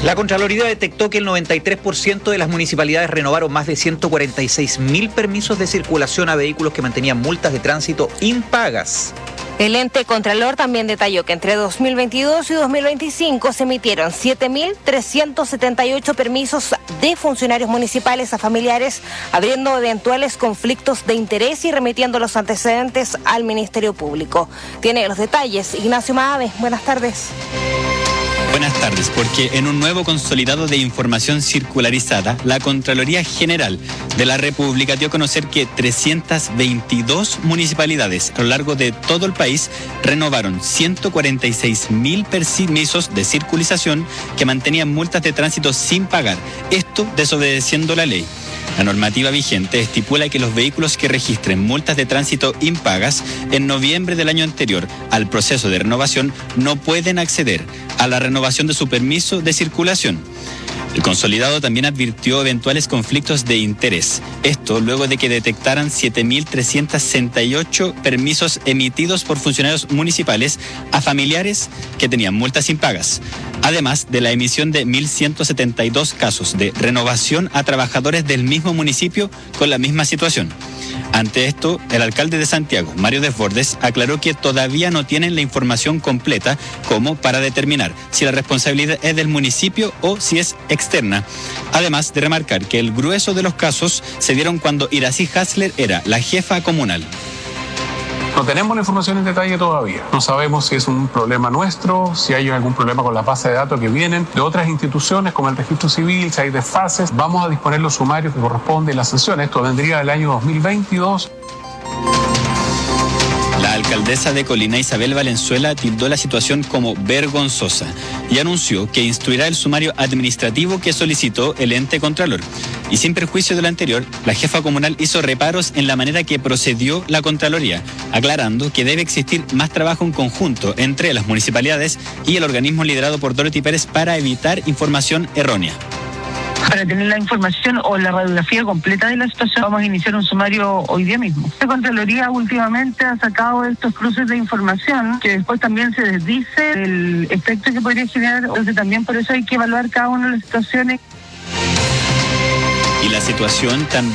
La Contraloría detectó que el noventa y tres por ciento de las municipalidades renovaron más de ciento cuarenta y seis mil permisos de circulación a vehículos que mantenían multas de tránsito impagas. El ente Contralor también detalló que entre dos mil veintidós y dos mil veinticinco se emitieron siete mil trescientos setenta y ocho permisos de funcionarios municipales a familiares, abriendo eventuales conflictos de interés y remitiendo los antecedentes al Ministerio Público. Tiene los detalles Ignacio Maave. Buenas tardes. Buenas tardes, porque en un nuevo consolidado de información circularizada, la Contraloría General de la República dio a conocer que trescientas veintidós municipalidades a lo largo de todo el país renovaron ciento cuarenta y seis mil permisos de circulación que mantenían multas de tránsito sin pagar, esto desobedeciendo la ley. La normativa vigente estipula que los vehículos que registren multas de tránsito impagas en noviembre del año anterior al proceso de renovación no pueden acceder a la renovación de su permiso de circulación. El consolidado también advirtió eventuales conflictos de interés. Esto luego de que detectaran siete mil trescientos sesenta y ocho permisos emitidos por funcionarios municipales a familiares que tenían multas impagas. Además de la emisión de mil ciento setenta y dos casos de renovación a trabajadores del mismo municipio con la misma situación. Ante esto, el alcalde de Santiago, Mario Desbordes, aclaró que todavía no tienen la información completa como para determinar si la responsabilidad es del municipio o si es externa. Además de remarcar que el grueso de los casos se dieron cuando Iracy Hasler era la jefa comunal. No tenemos la información en detalle todavía. No sabemos si es un problema nuestro, si hay algún problema con la base de datos que vienen de otras instituciones como el registro civil, si hay desfases. Vamos a disponer los sumarios que corresponden y las sanciones. Esto vendría del año dos mil veintidós. La alcaldesa de Colina, Isabel Valenzuela, tildó la situación como vergonzosa y anunció que instruirá el sumario administrativo que solicitó el ente Contralor. Y sin perjuicio de lo anterior, la jefa comunal hizo reparos en la manera que procedió la Contraloría, aclarando que debe existir más trabajo en conjunto entre las municipalidades y el organismo liderado por Dorothy Pérez para evitar información errónea. Para tener la información o la radiografía completa de la situación, vamos a iniciar un sumario hoy día mismo. La Contraloría últimamente ha sacado estos cruces de información que después también se desdice el efecto que podría generar, entonces también por eso hay que evaluar cada una de las situaciones. Y la situación también